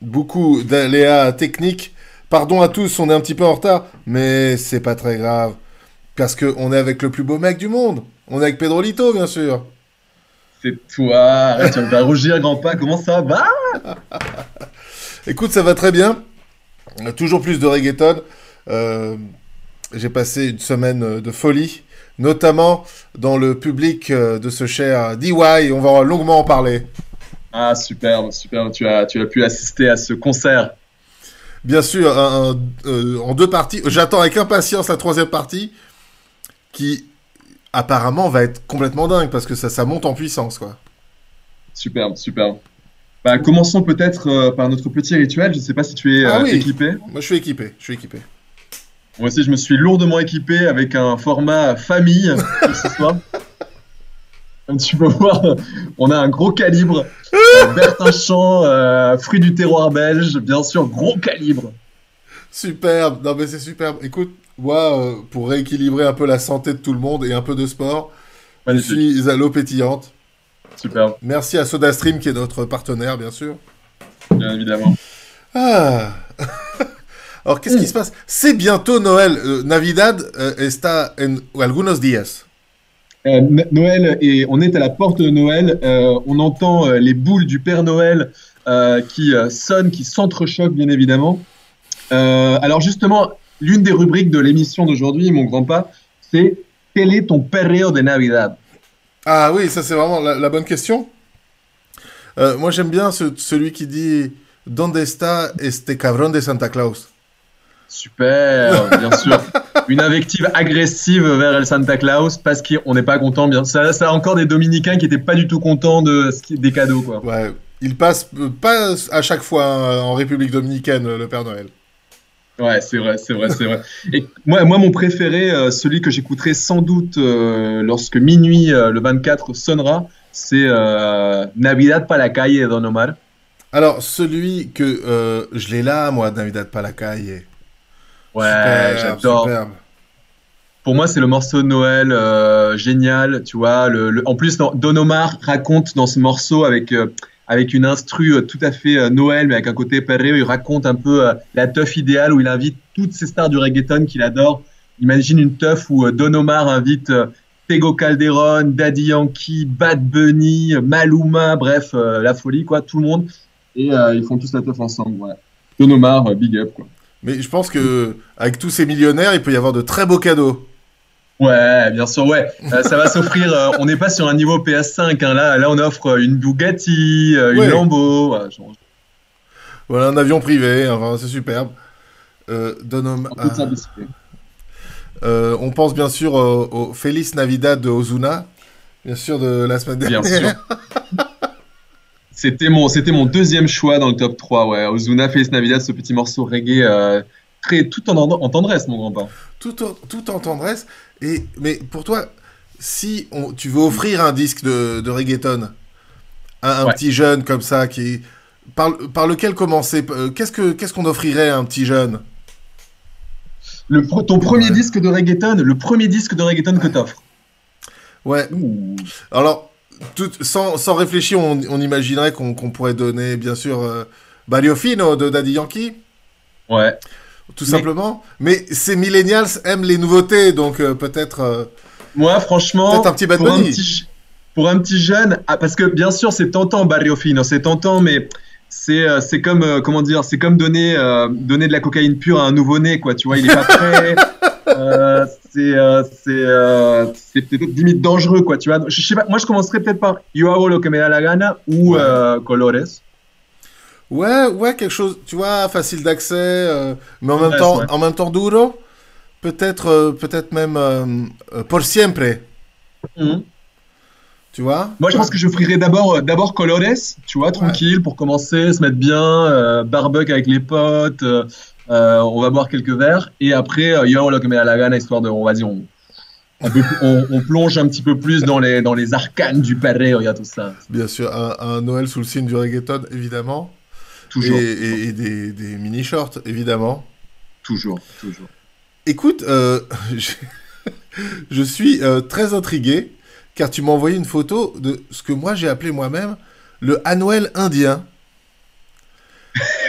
beaucoup d'aléas techniques. Pardon à tous, on est un petit peu en retard, mais c'est pas très grave. Parce qu'on est avec le plus beau mec du monde. On est avec Pedrolito, bien sûr. C'est toi. Arrête, tu vas me faire rougir, grand pas. Comment ça va? Écoute, ça va très bien. Toujours plus de reggaeton. Euh, j'ai passé une semaine de folie, notamment dans le public de ce cher DY. On va longuement en parler. Ah, superbe, superbe. Tu as pu assister à ce concert. Bien sûr, en deux parties. J'attends avec impatience la troisième partie, qui apparemment va être complètement dingue parce que ça monte en puissance, quoi. Superbe, superbe. Bah, commençons peut-être par notre petit rituel. Je ne sais pas si tu es Ah oui, équipé. moi je suis équipé, je suis équipé. Moi aussi, je me suis lourdement équipé avec un format famille pour ce soir. Comme tu peux voir, on a un gros calibre. Bertin-Champ, fruit du terroir belge, bien sûr, gros calibre. Superbe, non mais c'est superbe. Écoute, moi, pour rééquilibrer un peu la santé de tout le monde et un peu de sport, je Magnifique, suis à l'eau pétillante. superbe, Merci à SodaStream qui est notre partenaire, bien sûr. bien évidemment. Ah. Alors, qu'est-ce qui se passe? C'est bientôt Noël. Navidad está en algunos días. Noël, et on est à la porte de Noël. On entend les boules du Père Noël qui sonnent, qui s'entrechoquent, bien évidemment. Alors justement, l'une des rubriques de l'émission d'aujourd'hui, mon grand pas, c'est quel est ton perreo de Navidad? Ah oui, ça c'est vraiment la bonne question. Moi j'aime bien celui qui dit ¿Dónde está este cabrón de Santa Claus? Super, bien sûr. Une invective agressive vers El Santa Claus parce qu'on n'est pas content. Bien, ça a encore des Dominicains qui n'étaient pas du tout contents des cadeaux, quoi. Ouais, il passe pas à chaque fois en République Dominicaine, le Père Noël. Ouais, c'est vrai, c'est vrai, c'est vrai. Et moi, mon préféré, celui que j'écouterai sans doute lorsque minuit le 24 sonnera, c'est Navidad pa la calle de Don Omar. Alors, celui que je l'ai là, moi, Navidad Palacaille. Ouais, Superbe, j'adore. superbe. Pour moi, c'est le morceau de Noël génial, tu vois. En plus, Don Omar raconte dans ce morceau avec une instru tout à fait Noël, mais avec un côté perreo, il raconte un peu la teuf idéale où il invite toutes ces stars du reggaeton qu'il adore. Imagine une teuf où Don Omar invite Tego Calderon, Daddy Yankee, Bad Bunny, Maluma, bref, la folie, quoi, tout le monde. Et ils font tous la teuf ensemble, ouais. Don Omar, big up, quoi. Mais je pense que avec tous ces millionnaires, il peut y avoir de très beaux cadeaux. Ouais, bien sûr, ouais. Ça va s'offrir. On n'est pas sur un niveau PS5, hein. Là, on offre une Bugatti, une Ouais, Lambo. Ouais, voilà, un avion privé, enfin, c'est superbe. un peu de simplicité. On pense bien sûr au Feliz Navidad de Ozuna, bien sûr de la semaine Bien sûr. dernière. C'était mon deuxième choix dans le top 3. Ouais. Ozuna, Feliz Navidad, ce petit morceau reggae, tout en tendresse, mon grand-père. Tout en tendresse. Mais pour toi, si tu veux offrir un disque de reggaeton à un Ouais. petit jeune comme ça, par lequel commencer, qu'est-ce qu'on offrirait à un petit jeune? Ton premier Ouais. disque de reggaeton, le premier disque de reggaeton que Ouais. t'offres. Ouais. Ouh. Alors, sans réfléchir, on imaginerait qu'on pourrait donner, bien sûr, Barrio Fino de Daddy Yankee, Ouais. tout Mais simplement. Mais ces millennials aiment les nouveautés, donc moi, peut-être franchement, un petit Bad pour un Bunny. petit, pour un petit jeune, parce que bien sûr, c'est tentant, Barrio Fino, c'est tentant, mais c'est comme, comment dire, c'est comme donner de la cocaïne pure à un nouveau-né, quoi. Tu vois, il est pas prêt. C'est peut-être limite dangereux, quoi. Tu vois, je sais pas. Moi, je commencerais peut-être par Yo hago lo que me da la gana ou Ouais. Colores. Ouais, quelque chose, tu vois, facile d'accès, mais Colores, ouais. en même temps duro. Peut-être même Por Siempre, Mhm. tu vois? Moi, je pense que je ferais d'abord Colores, tu vois, Ouais. tranquille, pour commencer, se mettre bien, barbecue avec les potes, on va boire quelques verres, et après, Yo hago lo que me da la gana, histoire de, on va dire, on plonge un petit peu plus dans les arcanes du perreo, il y a tout ça. Bien sûr, un Noël sous le signe du reggaeton, évidemment. Toujours, Et des mini-shorts, évidemment. toujours, toujours. Écoute, je, je suis très intrigué, car tu m'as envoyé une photo de ce que moi j'ai appelé moi-même le à Noël indien.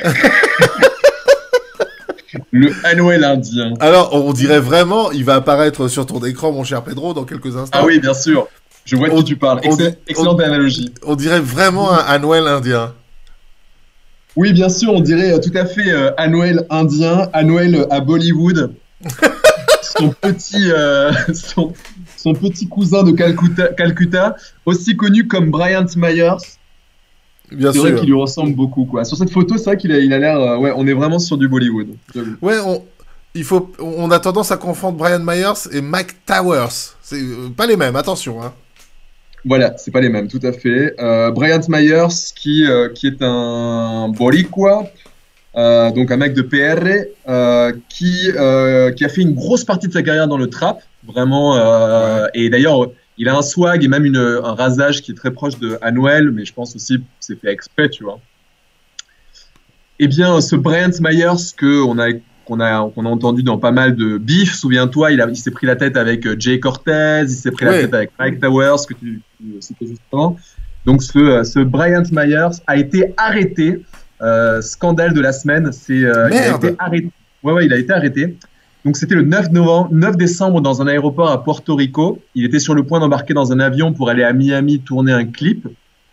Le Anuel indien. Alors, on dirait vraiment, il va apparaître sur ton écran, mon cher Pedro, dans quelques instants. Ah oui, bien sûr. Je vois de qui tu parles. Excellente analogie. On dirait vraiment un Anuel indien. Oui, bien sûr, on dirait tout à fait Anuel indien, Anuel à Bollywood. Son petit, son petit cousin de Calcutta, aussi connu comme Bryant Myers. Bien C'est sûr. vrai qu'il lui ressemble beaucoup, quoi. Sur cette photo, c'est vrai qu'il a l'air. Ouais, on est vraiment sur du Bollywood. Ouais, on a tendance à confondre Brian Myers et Mike Towers. C'est pas les mêmes, attention. Hein. Voilà, c'est pas les mêmes, tout à fait. Bryant Myers, qui est un Boricua, donc un mec de PR, qui a fait une grosse partie de sa carrière dans le trap, vraiment. Ouais. Et d'ailleurs, il a un swag et même un rasage qui est très proche de Anuel, mais je pense aussi que c'est fait exprès, tu vois. Eh bien, ce Bryant Myers qu'on a entendu dans pas mal de bifs, souviens-toi, il s'est pris la tête avec Jay Cortez, il s'est pris la tête avec Mike Towers, que tu citais juste avant. Donc, ce Bryant Myers a été arrêté. Scandale de la semaine, il a été arrêté. Ouais, il a été arrêté. Donc, c'était le 9 décembre dans un aéroport à Porto Rico. Il était sur le point d'embarquer dans un avion pour aller à Miami tourner un clip.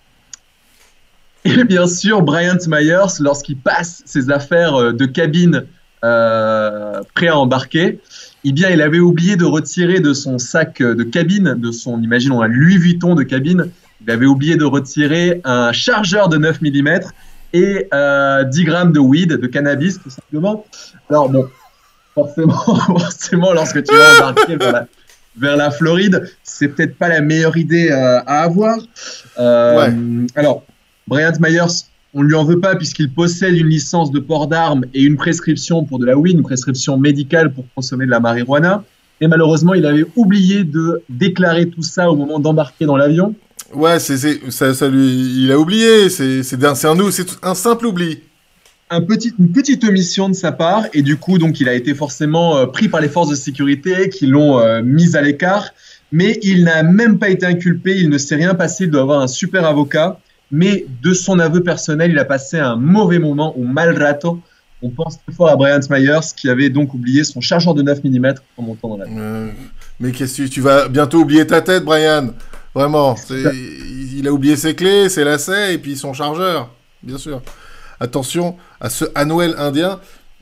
Et bien sûr, Bryant Myers, lorsqu'il passe ses affaires de cabine prêt à embarquer, eh bien, il avait oublié de retirer de son sac de cabine, imaginons un Louis Vuitton de cabine, il avait oublié de retirer un chargeur de 9 mm et 10 grammes de weed, de cannabis, tout simplement. Alors bon, forcément, lorsque tu vas embarquer vers la Floride, c'est peut-être pas la meilleure idée à avoir. Ouais. Alors, Bryant Myers, on lui en veut pas puisqu'il possède une licence de port d'armes et une prescription pour de la weed, une prescription médicale pour consommer de la marijuana. Et malheureusement, il avait oublié de déclarer tout ça au moment d'embarquer dans l'avion. Ouais, il a oublié. C'est un simple oubli. Une petite omission de sa part, et du coup, donc, il a été forcément pris par les forces de sécurité qui l'ont mis à l'écart. Mais il n'a même pas été inculpé. Il ne s'est rien passé. Il doit avoir un super avocat. Mais de son aveu personnel, il a passé un mauvais moment, ou mal rato. On pense très fort à Bryant Myers, qui avait donc oublié son chargeur de 9 mm en montant dans l'avion. Mais qu'est-ce que tu vas bientôt oublier ta tête, Brian? Vraiment. Il a oublié ses clés, ses lacets et puis son chargeur, bien sûr. Attention à ce Anuel indien.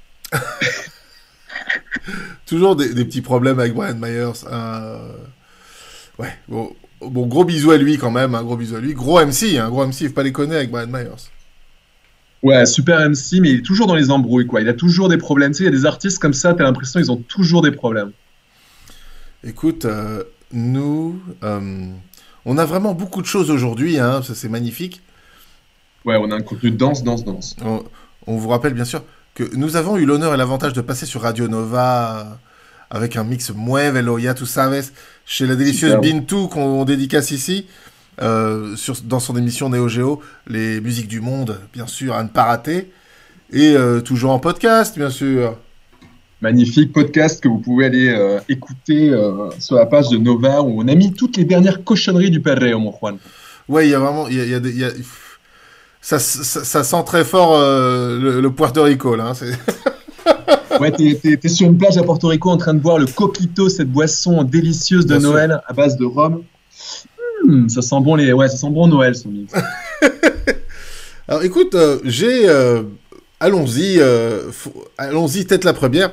Toujours des petits problèmes avec Bryant Myers. Ouais, bon, gros bisous à lui quand même, gros bisous à lui. Gros MC, faut pas déconner avec Bryant Myers. Ouais, super MC, mais il est toujours dans les embrouilles, quoi. Il a toujours des problèmes. Tu sais, il y a des artistes comme ça, t'as l'impression qu'ils ont toujours des problèmes. Écoute, nous, on a vraiment beaucoup de choses aujourd'hui, hein, ça c'est magnifique. Ouais, on a un contenu dense. On vous rappelle bien sûr que nous avons eu l'honneur et l'avantage de passer sur Radio Nova avec un mix Muévelo, ya tu sabes, chez la délicieuse Bintou qu'on dédicace ici, dans son émission Neo Geo, les musiques du monde, bien sûr, à ne pas rater, et toujours en podcast, bien sûr. Magnifique podcast que vous pouvez aller écouter sur la page de Nova où on a mis toutes les dernières cochonneries du Perreo, mon Juan. Ouais, il y a vraiment... Ça sent très fort le Puerto Rico, là. Ouais, t'es sur une plage à Porto Rico en train de boire le coquito, cette boisson délicieuse de bien Noël sûr. à base de rhum. Ça sent bon ça sent bon Noël, son mix. Alors, écoute, allons-y, tête la première.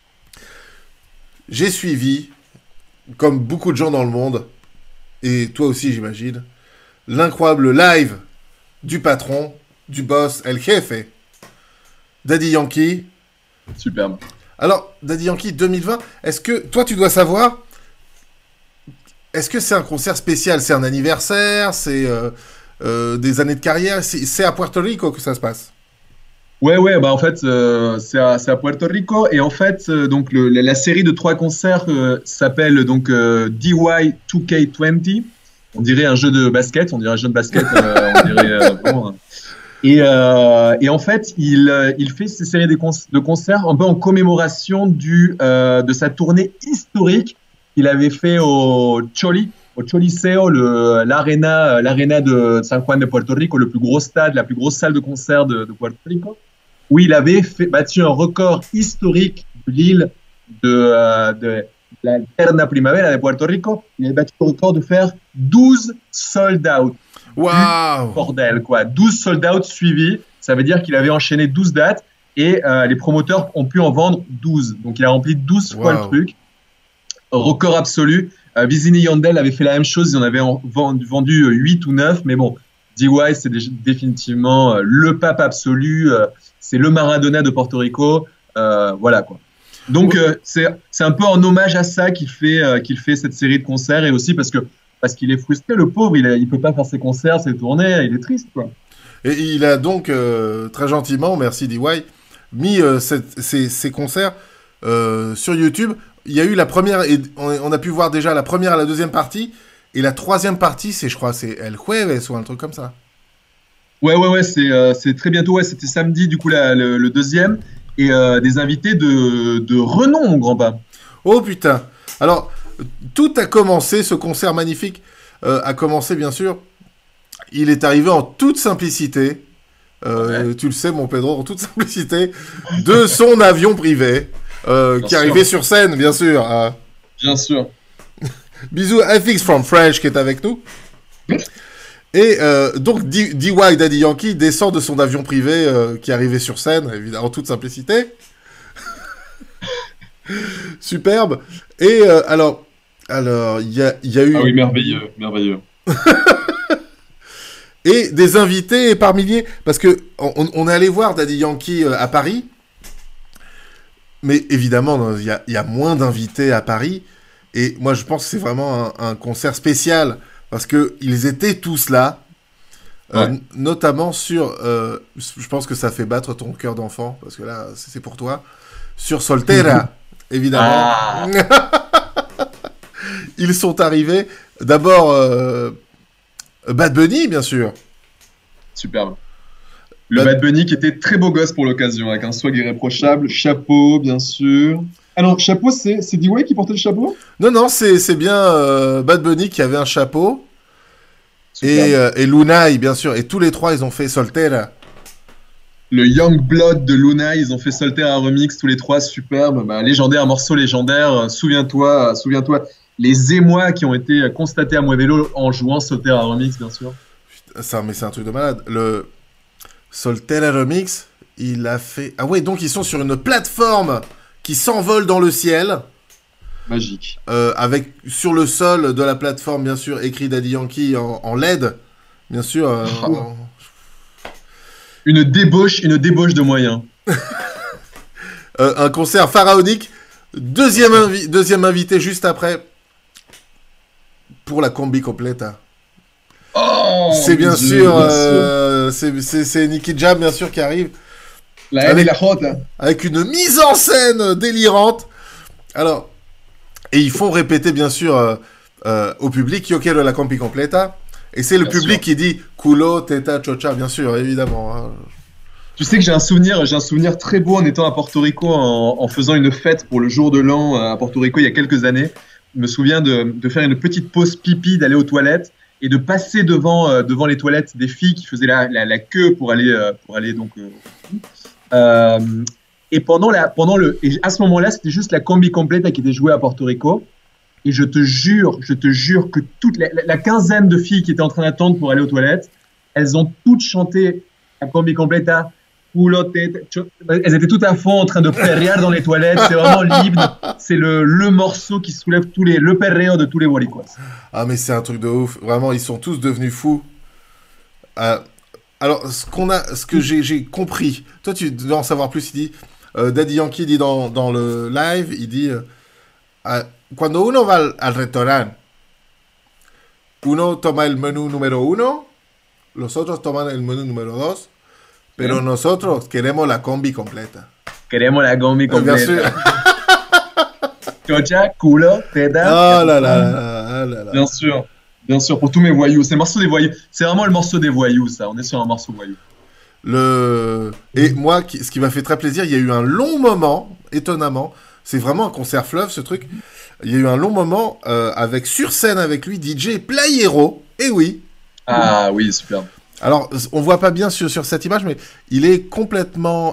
J'ai suivi, comme beaucoup de gens dans le monde, et toi aussi j'imagine, l'incroyable live du patron, du boss, El Jefe, Daddy Yankee. Superbe. Alors, Daddy Yankee 2020, est-ce que, toi tu dois savoir, est-ce que c'est un concert spécial? C'est un anniversaire? C'est des années de carrière? C'est à Puerto Rico que ça se passe? Ouais, bah en fait, c'est à Puerto Rico et en fait, donc la série de 3 concerts s'appelle donc DY 2K20. On dirait un jeu de basket, on dirait, bon, et en fait, il fait ces séries de concerts un peu en commémoration de sa tournée historique qu'il avait fait au Choliseo, l'aréna de San Juan de Puerto Rico, le plus gros stade, la plus grosse salle de concert de Puerto Rico. où il avait battu un record historique de l'île de la Eterna Primavera de Puerto Rico. Il avait battu le record de faire 12 sold out. Waouh! Bordel, quoi. 12 sold out suivis. Ça veut dire qu'il avait enchaîné 12 dates et les promoteurs ont pu en vendre 12. Donc, il a rempli 12 fois le truc. Record absolu. Vizini Yandel avait fait la même chose. Ils en avaient vendu 8 ou 9. Mais bon, DY, c'est définitivement le pape absolu. C'est le Maradona de Porto Rico. Voilà, quoi. Donc, c'est un peu en hommage à ça qu'il fait cette série de concerts. Et aussi parce qu'il est frustré, le pauvre. Il peut pas faire ses concerts, ses tournées. Il est triste, quoi. Et il a donc, très gentiment, merci DY, mis ces concerts sur YouTube. Il y a eu la première, et on a pu voir déjà la première et la deuxième partie. Et la troisième partie, je crois, c'est El Jueves ou un truc comme ça. Ouais, c'est très bientôt. Ouais, c'était samedi, du coup, le deuxième. Et des invités de renom, mon grand-père. Oh putain. Alors, tout a commencé, ce concert magnifique a commencé, bien sûr. Il est arrivé en toute simplicité. Tu le sais, mon Pedro, en toute simplicité, de son avion privé. Qui arrivait sur scène, bien sûr. Bien sûr. Bisous à FX from French qui est avec nous. Et donc, DY Daddy Yankee descend de son avion privé qui arrivait sur scène, évidemment, en toute simplicité. Superbe. Et alors, il y a eu... Ah oui, merveilleux. Et des invités par milliers, parce que on est allé voir Daddy Yankee à Paris. Mais évidemment, il y a moins d'invités à Paris. Et moi, je pense que c'est vraiment un concert spécial. Parce qu'ils étaient tous là. Notamment sur... je pense que ça fait battre ton cœur d'enfant. Parce que là, c'est pour toi. Sur Soltera, évidemment. Ils sont arrivés. D'abord, Bad Bunny, bien sûr. Superbe. Le Bad Bunny qui était très beau gosse pour l'occasion, avec un swag irréprochable, chapeau, bien sûr. Ah non, chapeau, c'est DY qui portait le chapeau? Non, c'est bien Bad Bunny qui avait un chapeau. Et Lunay, bien sûr. Et tous les trois, ils ont fait Soltera. Le Young Blood de Lunay, ils ont fait Soltera remix, tous les trois, superbe. Bah, légendaire, morceau légendaire. Souviens-toi, les émois qui ont été constatés à Muévelo en jouant Soltera remix, bien sûr. Ça, mais c'est un truc de malade. Le Soltera remix, il a fait... Ah ouais, donc ils sont sur une plateforme qui s'envole dans le ciel. Magique. Avec sur le sol de la plateforme, bien sûr, écrit Daddy Yankee en LED. Bien sûr. Une débauche de moyens. Un concert pharaonique. Deuxième invité juste après. Pour la combi completa. Oh, c'est bien sûr. C'est Nicky Jam, bien sûr, qui arrive. Avec une mise en scène délirante. Alors, et ils font répéter, bien sûr, au public, Yo quiero la combi completa. Et c'est le bien public sûr. Qui dit culo, teta, chocha, bien sûr, évidemment. Hein. Tu sais que j'ai un souvenir très beau en étant à Porto Rico, en faisant une fête pour le jour de l'an à Porto Rico il y a quelques années. Je me souviens de faire une petite pause pipi, d'aller aux toilettes et de passer devant les toilettes des filles qui faisaient la queue pour aller donc. Et et à ce moment-là, c'était juste la combi complète qui était jouée à Porto Rico. Et je te jure que toute la quinzaine de filles qui étaient en train d'attendre pour aller aux toilettes, elles ont toutes chanté la combi completa. Elles étaient toutes à fond en train de perrear dans les toilettes. C'est vraiment libre. C'est le morceau qui soulève le perreo de tous les boricuas. Ah, mais c'est un truc de ouf. Vraiment, ils sont tous devenus fous. Alors, ce que j'ai compris, toi tu dois en savoir plus, il dit, Daddy Yankee dit dans le live, il dit, cuando uno va al restaurant, uno toma el menú número 1, los otros toman el menú número 2, pero nosotros queremos la combi completa. Queremos la combi completa. Bien sûr. Chocha, culo, teta. Oh là là. Bien sûr, pour tous mes voyous. C'est le morceau des voyous. C'est vraiment le morceau des voyous, ça. On est sur un morceau voyou. Et moi, ce qui m'a fait très plaisir, il y a eu un long moment, étonnamment. C'est vraiment un concert fleuve, ce truc. Il y a eu un long moment avec sur scène avec lui, DJ Playero. Et oui. Ah oui, super. Alors, on voit pas bien sur cette image, mais il est complètement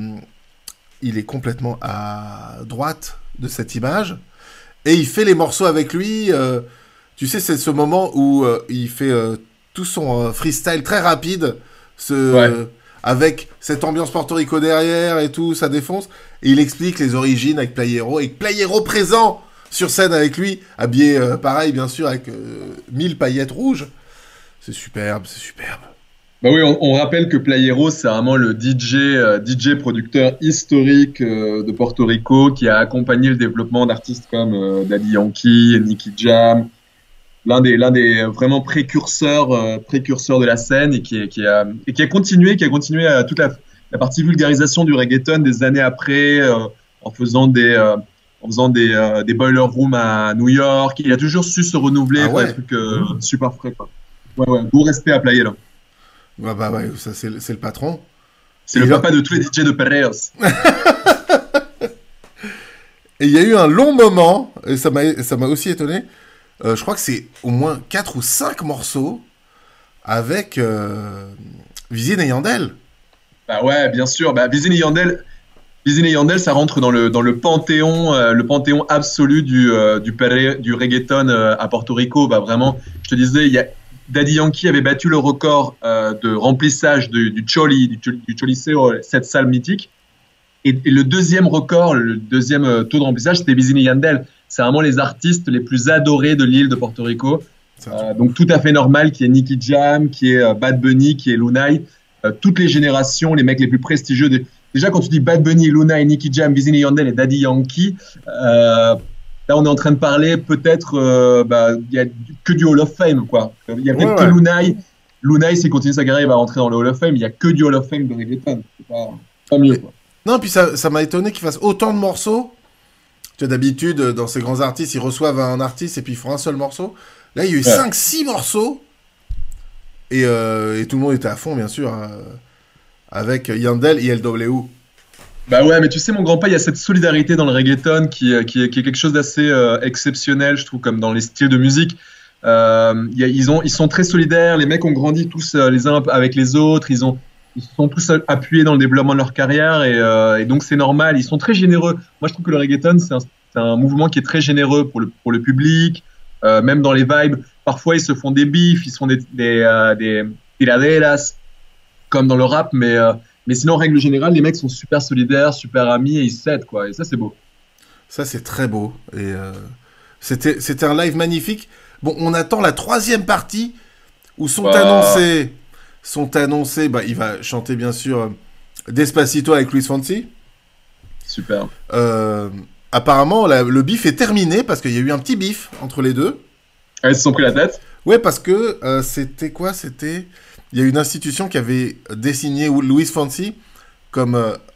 à droite de cette image. Et il fait les morceaux avec lui. Tu sais, c'est ce moment où il fait tout son freestyle très rapide, Ouais. avec cette ambiance Porto Rico derrière et tout, ça défonce. Et il explique les origines avec Playero. Et Playero présent sur scène avec lui, habillé pareil, bien sûr, avec 1000 paillettes rouges. C'est superbe, c'est superbe. Bah oui, on rappelle que Playero, c'est vraiment le DJ producteur historique de Porto Rico qui a accompagné le développement d'artistes comme Daddy Yankee, Nicky Jam, l'un des vraiment précurseurs de la scène et qui a continué à toute la partie vulgarisation du reggaeton des années après en faisant des boiler rooms à New York. Il a toujours su se renouveler, Ah faire des ouais. trucs super frais, quoi. Ouais, ouais, beau respect à Playero. Bah ouais, ça c'est le patron. C'est Et le il, a- papa de tous les DJ de Perreos. et il y a eu un long moment, et ça m'a aussi étonné. Je crois que c'est au moins 4 ou 5 morceaux avec Vizine et Yandel. Bah ouais, bien sûr. Bah, Wisin et Yandel, ça rentre dans le panthéon absolu du reggaeton à Porto Rico. Bah vraiment, je te disais, Daddy Yankee avait battu le record de remplissage du Choliseo, cette salle mythique. Et le deuxième record, le deuxième taux de remplissage, c'était Wisin et Yandel. C'est vraiment les artistes les plus adorés de l'île de Porto Rico. C'est un truc. Donc tout à fait normal qu'il y ait Nicky Jam, qu'il y ait Bad Bunny, qu'il y ait Lunay. Toutes les générations, les mecs les plus prestigieux. Déjà, quand tu dis Bad Bunny, Lunay, Nicky Jam, Wisin et Yandel et Daddy Yankee, là, on est en train de parler peut-être, il y a que du Hall of Fame, quoi. Il y a peut-être Ouais, que ouais. Lunay. Lunay, s'il continue sa carrière, il va rentrer dans le Hall of Fame. Il y a que du Hall of Fame de reggaeton. C'est pas mieux, Et- quoi. non, puis ça m'a étonné qu'ils fassent autant de morceaux. Tu vois, d'habitude, dans ces grands artistes, ils reçoivent un artiste et puis ils font un seul morceau. Là, il y a eu Ouais. 5 6 morceaux. Et tout le monde était à fond, bien sûr, hein, avec Yandel et LW. Bah ouais, mais tu sais, mon grand-père, il y a cette solidarité dans le reggaeton qui est quelque chose d'assez exceptionnel, je trouve, comme dans les styles de musique. Ils sont très solidaires, les mecs ont grandi tous les uns avec les autres, ils se sont tous appuyés dans le développement de leur carrière et donc c'est normal, ils sont très généreux. Moi, je trouve que le reggaeton, c'est un mouvement qui est très généreux pour le public, même dans les vibes. Parfois, ils se font des bifs, ils se font des tiraderas, comme dans le rap, mais sinon, en règle générale, les mecs sont super solidaires, super amis et ils s'aident, quoi. Et ça, c'est beau. Ça, c'est très beau. Et c'était un live magnifique. Bon, on attend la 3e partie où Bah, sont annoncés. Bah, il va chanter bien sûr Despacito avec Luis Fonsi. super. Euh, Apparemment, le bif est terminé parce qu'il y a eu un petit bif entre les deux. Ah, ils se sont pris la tête. Ouais, parce que c'était quoi? Il y a une institution qui avait désigné Luis Fonsi comme,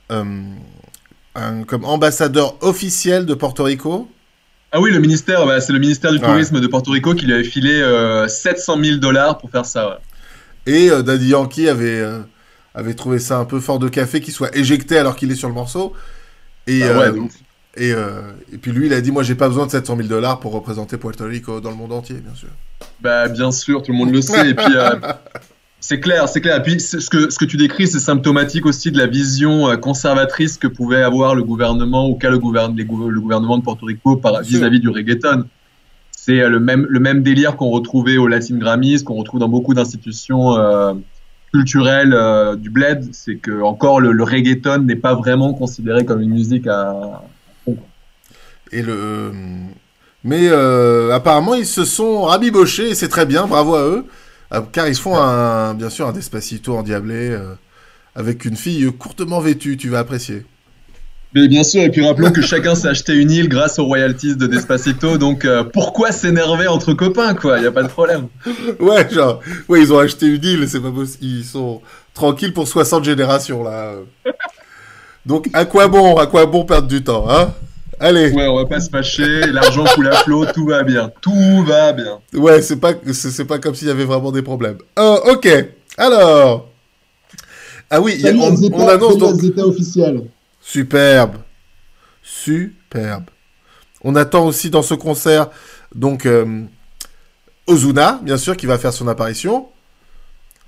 comme ambassadeur officiel de Porto Rico. Ah oui, le ministère, bah, c'est le ministère du Ouais. Tourisme de Porto Rico qui lui avait filé 700 000 dollars pour faire ça. Ouais. Et Daddy Yankee avait trouvé ça un peu fort de café qu'il soit éjecté alors qu'il est sur le morceau. Et, Bah ouais, de ouf. et puis lui, il a dit, moi, j'ai pas besoin de 700 000 dollars pour représenter Puerto Rico dans le monde entier, bien sûr. Bah bien sûr, tout le monde le sait. Et puis c'est clair, c'est clair. Et puis ce que tu décris, c'est symptomatique aussi de la vision conservatrice que pouvait avoir le gouvernement ou qu'a le gouvernement de Porto Rico Bien sûr. vis-à-vis du reggaeton. C'est le même délire qu'on retrouvait au Latin Grammys, qu'on retrouve dans beaucoup d'institutions culturelles du bled. C'est que encore le reggaeton n'est pas vraiment considéré comme une musique à fond, quoi. Et mais apparemment, ils se sont rabibochés et c'est très bien, bravo à eux. Car ils se font bien sûr un Despacito endiablé avec une fille courtement vêtue, tu vas apprécier. Mais bien sûr, et puis rappelons que chacun s'est acheté une île grâce aux royalties de Despacito, donc pourquoi s'énerver entre copains, quoi? Il n'y a pas de problème. Ouais, genre, ouais, ils ont acheté une île, c'est pas possible. Ils sont tranquilles pour 60 générations là. Donc à quoi bon perdre du temps, hein? Allez. Ouais, on va pas se fâcher, l'argent coule à flot, tout va bien. Tout va bien. Ouais, c'est pas comme s'il y avait vraiment des problèmes. Ok. Alors. Ah oui, on annonce donc. Zeta officiel. Superbe. Superbe. On attend aussi dans ce concert, donc, Ozuna, bien sûr, qui va faire son apparition.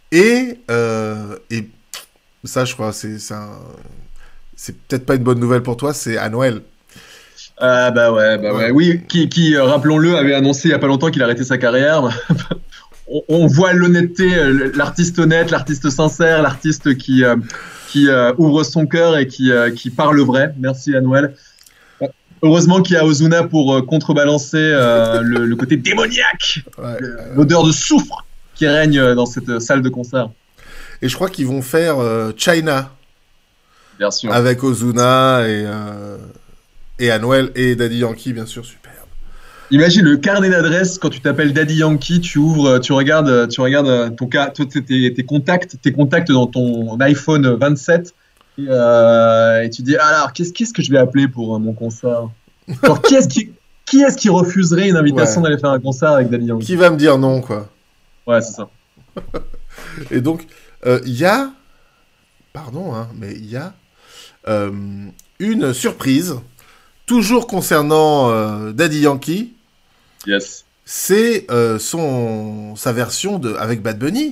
Et ça, je crois, c'est peut-être pas une bonne nouvelle pour toi, c'est Anuel. Ah bah ouais, oui, qui rappelons-le, avait annoncé il y a pas longtemps qu'il arrêtait sa carrière. On voit l'honnêteté, l'artiste honnête, l'artiste sincère, l'artiste qui ouvre son cœur et qui parle vrai. Merci Anuel. Heureusement qu'il y a Ozuna pour contrebalancer le côté démoniaque, Ouais. l'odeur de soufre qui règne dans cette salle de concert. Et je crois qu'ils vont faire China Bien sûr. avec Ozuna et Anuel et Daddy Yankee, bien sûr, superbe. Imagine le carnet d'adresses quand tu t'appelles Daddy Yankee, tu ouvres, tu regardes tes contacts dans ton iPhone 27 et tu dis alors qu'est-ce que je vais appeler pour mon concert? Genre, qui est-ce qui refuserait une invitation Ouais. d'aller faire un concert avec Daddy Yankee? Qui va me dire non, quoi. Ouais, c'est ça. Et donc, il y a... Pardon, hein, mais il y a euh, une surprise, toujours concernant Daddy Yankee, Yes. c'est sa version avec Bad Bunny.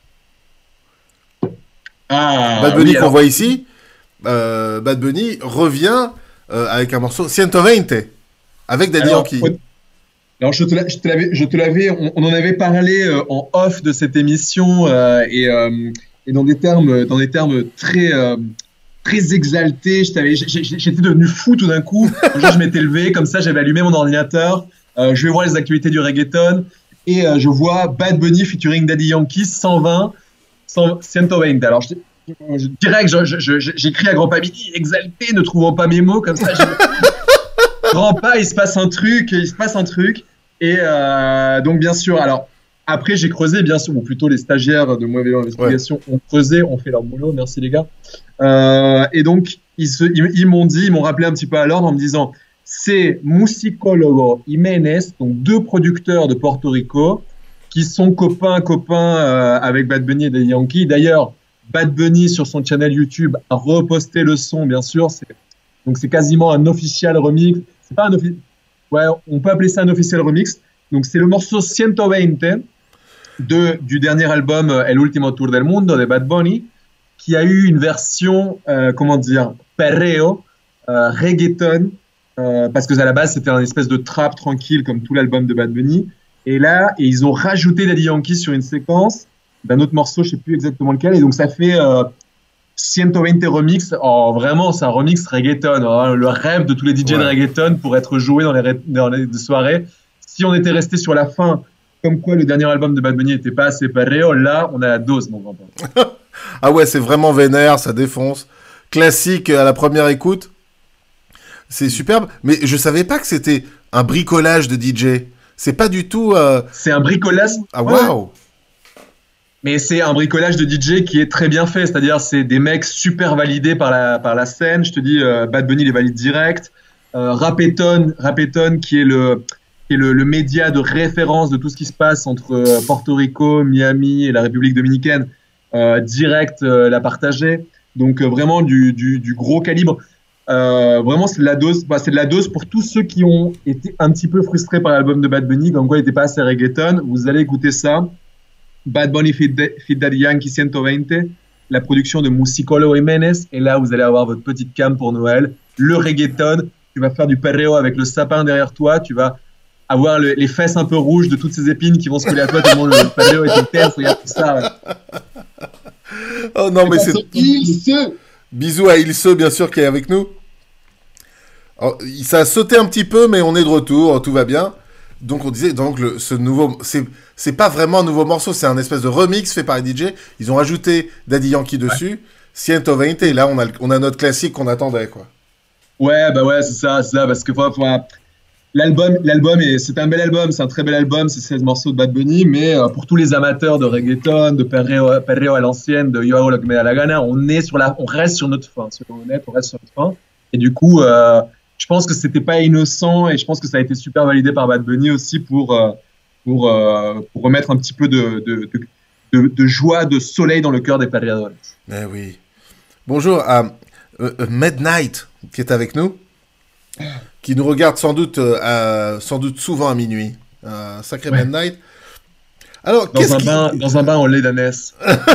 Ah Bad Bunny oui, qu'on alors, voit ici, Bad Bunny revient avec un morceau 120 avec Daddy alors, Yankee. alors je te l'avais, on en avait parlé en off de cette émission et dans des termes très exaltés. J'étais devenu fou tout d'un coup. Un jour, je m'étais levé, comme ça, j'avais allumé mon ordinateur. Je vais voir les actualités du reggaeton et je vois Bad Bunny featuring Daddy Yankee 120. Alors, direct, j'écris à Grand Pas Midi, exalté, ne trouvant pas mes mots, comme ça. Grand Pas, il se passe un truc. Et donc, bien sûr, alors, après, j'ai creusé, bien sûr, ou plutôt les stagiaires de Moi Vélo Investigation ont creusé, ont fait leur boulot, merci les gars. Et donc, ils m'ont rappelé un petit peu à l'ordre en me disant, c'est Musicólogo Jiménez, donc 2 producteurs de Porto Rico, qui sont copains avec Bad Bunny et Daddy Yankee. D'ailleurs, Bad Bunny sur son channel YouTube a reposté le son, bien sûr. Donc c'est quasiment un official remix. C'est pas un ouais, on peut appeler ça un official remix. Donc c'est le morceau 120 du dernier album El Último Tour del Mundo de Bad Bunny, qui a eu une version, perreo, reggaeton, parce que à la base c'était un espèce de trap tranquille comme tout l'album de Bad Bunny. Et là, ils ont rajouté Daddy Yankee sur une séquence d'un autre morceau, je sais plus exactement lequel, et donc ça fait 120 remix. Oh, vraiment, c'est un remix reggaeton, hein, le rêve de tous les DJ de reggaeton pour être joué dans les soirées. Si on était resté sur la fin, comme quoi le dernier album de Bad Bunny n'était pas assez perreo, là, on a la dose, mon grand-père. Ah ouais, c'est vraiment vénère, ça défonce. Classique à la première écoute. C'est superbe, mais je savais pas que c'était un bricolage de DJ. C'est pas du tout... C'est un bricolage... Ah, waouh! Mais c'est un bricolage de DJ qui est très bien fait, c'est-à-dire c'est des mecs super validés par la scène. Je te dis, Bad Bunny les valide direct. Rapeton qui est le média de référence de tout ce qui se passe entre Porto Rico, Miami et la République dominicaine, direct l'a partagé. Donc vraiment du gros calibre. Vraiment c'est de la dose. C'est de la dose pour tous ceux qui ont été un petit peu frustrés par l'album de Bad Bunny, comme quoi il n'était pas assez reggaeton. Vous allez écouter ça. Bad Bunny Fit Daddy Yankee 120, la production de Musicólogo Jiménez, et là vous allez avoir votre petite cam pour Noël, le reggaeton, tu vas faire du perreo avec le sapin derrière toi, tu vas avoir les fesses un peu rouges de toutes ces épines qui vont se coller à toi tellement le perreo est intense, regarde tout ça. Ouais. Oh non, mais c'est... Ilse. Bisous à Ilse, bien sûr, qui est avec nous. Alors, ça a sauté un petit peu, mais on est de retour, tout va bien. Donc on disait, donc ce nouveau, c'est pas vraiment un nouveau morceau, c'est un espèce de remix fait par les DJ. Ils ont ajouté Daddy Yankee dessus, 120, et là on a notre classique qu'on attendait, quoi. Ouais, bah ouais, c'est ça, parce que l'album, c'est un bel album, c'est un très bel album, c'est 16 morceaux de Bad Bunny, mais pour tous les amateurs de reggaeton, de perreo à l'ancienne, de Yo hago lo que me da la gana, on reste sur notre fin, soyons honnêtes, on reste sur notre fin. Et du coup, je pense que c'était pas innocent et je pense que ça a été super validé par Bad Bunny aussi pour remettre un petit peu de joie, de soleil dans le cœur des perreadores. Eh oui. Bonjour à Midnight qui est avec nous, qui nous regarde sans doute souvent à minuit. Sacré Midnight. Alors, Dans un bain en lait d'ânesse.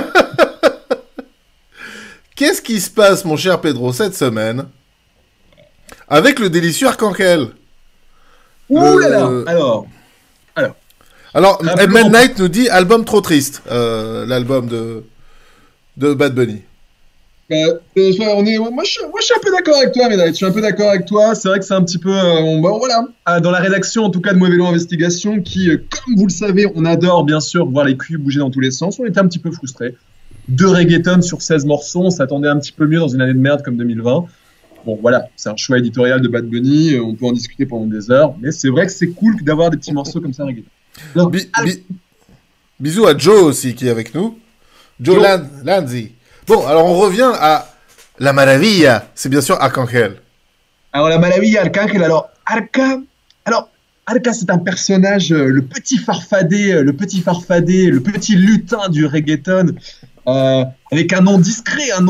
qu'est-ce qui se passe, mon cher Pedro, cette semaine avec le délicieux Arcángel? Ouh là là. Alors, Mad Night nous dit album trop triste, l'album de Bad Bunny. Moi, je suis un peu d'accord avec toi, Médard. Je suis un peu d'accord avec toi. C'est vrai que c'est un petit peu, voilà, dans la rédaction, en tout cas de Mauvais Lot Investigation, qui, comme vous le savez, on adore bien sûr voir les culs bouger dans tous les sens. On était un petit peu frustrés. 2 reggaeton sur 16 morceaux, on s'attendait un petit peu mieux dans une année de merde comme 2020. Bon, voilà, c'est un choix éditorial de Bad Bunny. On peut en discuter pendant des heures, mais c'est vrai que c'est cool d'avoir des petits morceaux comme ça reggaeton. Alors, Bisous à Joe aussi qui est avec nous. Joe Lanzi. Bon, alors on revient à La Maravilla. C'est bien sûr Arcángel. Alors la Maravilla, Arcángel. Alors Arca, c'est un personnage, le petit farfadet, le petit lutin du reggaeton, avec un nom discret, un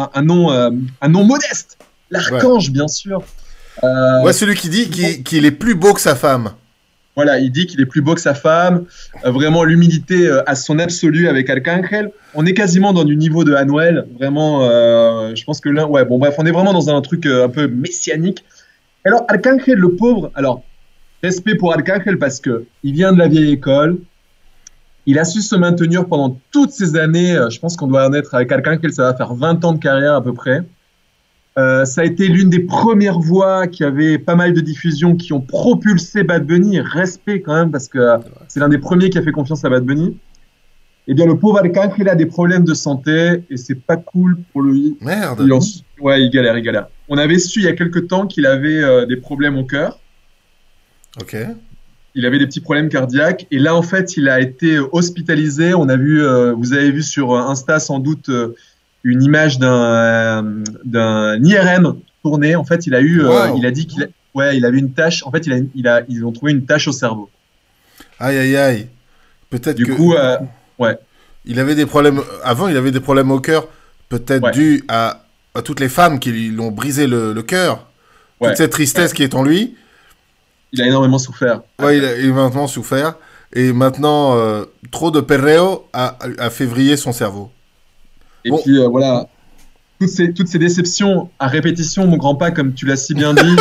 nom modeste. L'archange, bien sûr. Ouais, celui qui dit qu'il est plus beau que sa femme. Voilà, il dit qu'il est plus beau que sa femme. Vraiment, l'humilité à son absolu avec Arcángel. On est quasiment dans du niveau de Anuel. Vraiment, je pense que là, ouais, bon, bref, on est vraiment dans un truc un peu messianique. Alors, Arcángel, le pauvre, alors, respect pour Arcángel parce que il vient de la vieille école. Il a su se maintenir pendant toutes ces années. Je pense qu'on doit en être avec Arcángel, ça va faire 20 ans de carrière à peu près. Ça a été l'une des premières voix qui avait pas mal de diffusion, qui ont propulsé Bad Bunny. Respect quand même, parce que c'est l'un des premiers qui a fait confiance à Bad Bunny. Eh bien, le pauvre Arcángel a des problèmes de santé et c'est pas cool pour lui. Merde. Il galère. On avait su il y a quelques temps qu'il avait des problèmes au cœur. Ok. Il avait des petits problèmes cardiaques et là, en fait, il a été hospitalisé. On a vu, vous avez vu sur Insta sans doute une image d'un IRM tourné. En fait, il a eu, il a dit il avait une tache. En fait, ils ont trouvé une tache au cerveau. Aïe. Peut-être du que. coup, ouais. Il avait des problèmes. Avant, il avait des problèmes au cœur. Peut-être dû à toutes les femmes qui lui ont brisé le cœur. Toute cette tristesse qui est en lui. Il a énormément souffert. Ouais, il a énormément souffert. Et maintenant, trop de perreo a fait vriller son cerveau. Et puis voilà, toutes ces déceptions à répétition, mon grand-pas, comme tu l'as si bien dit,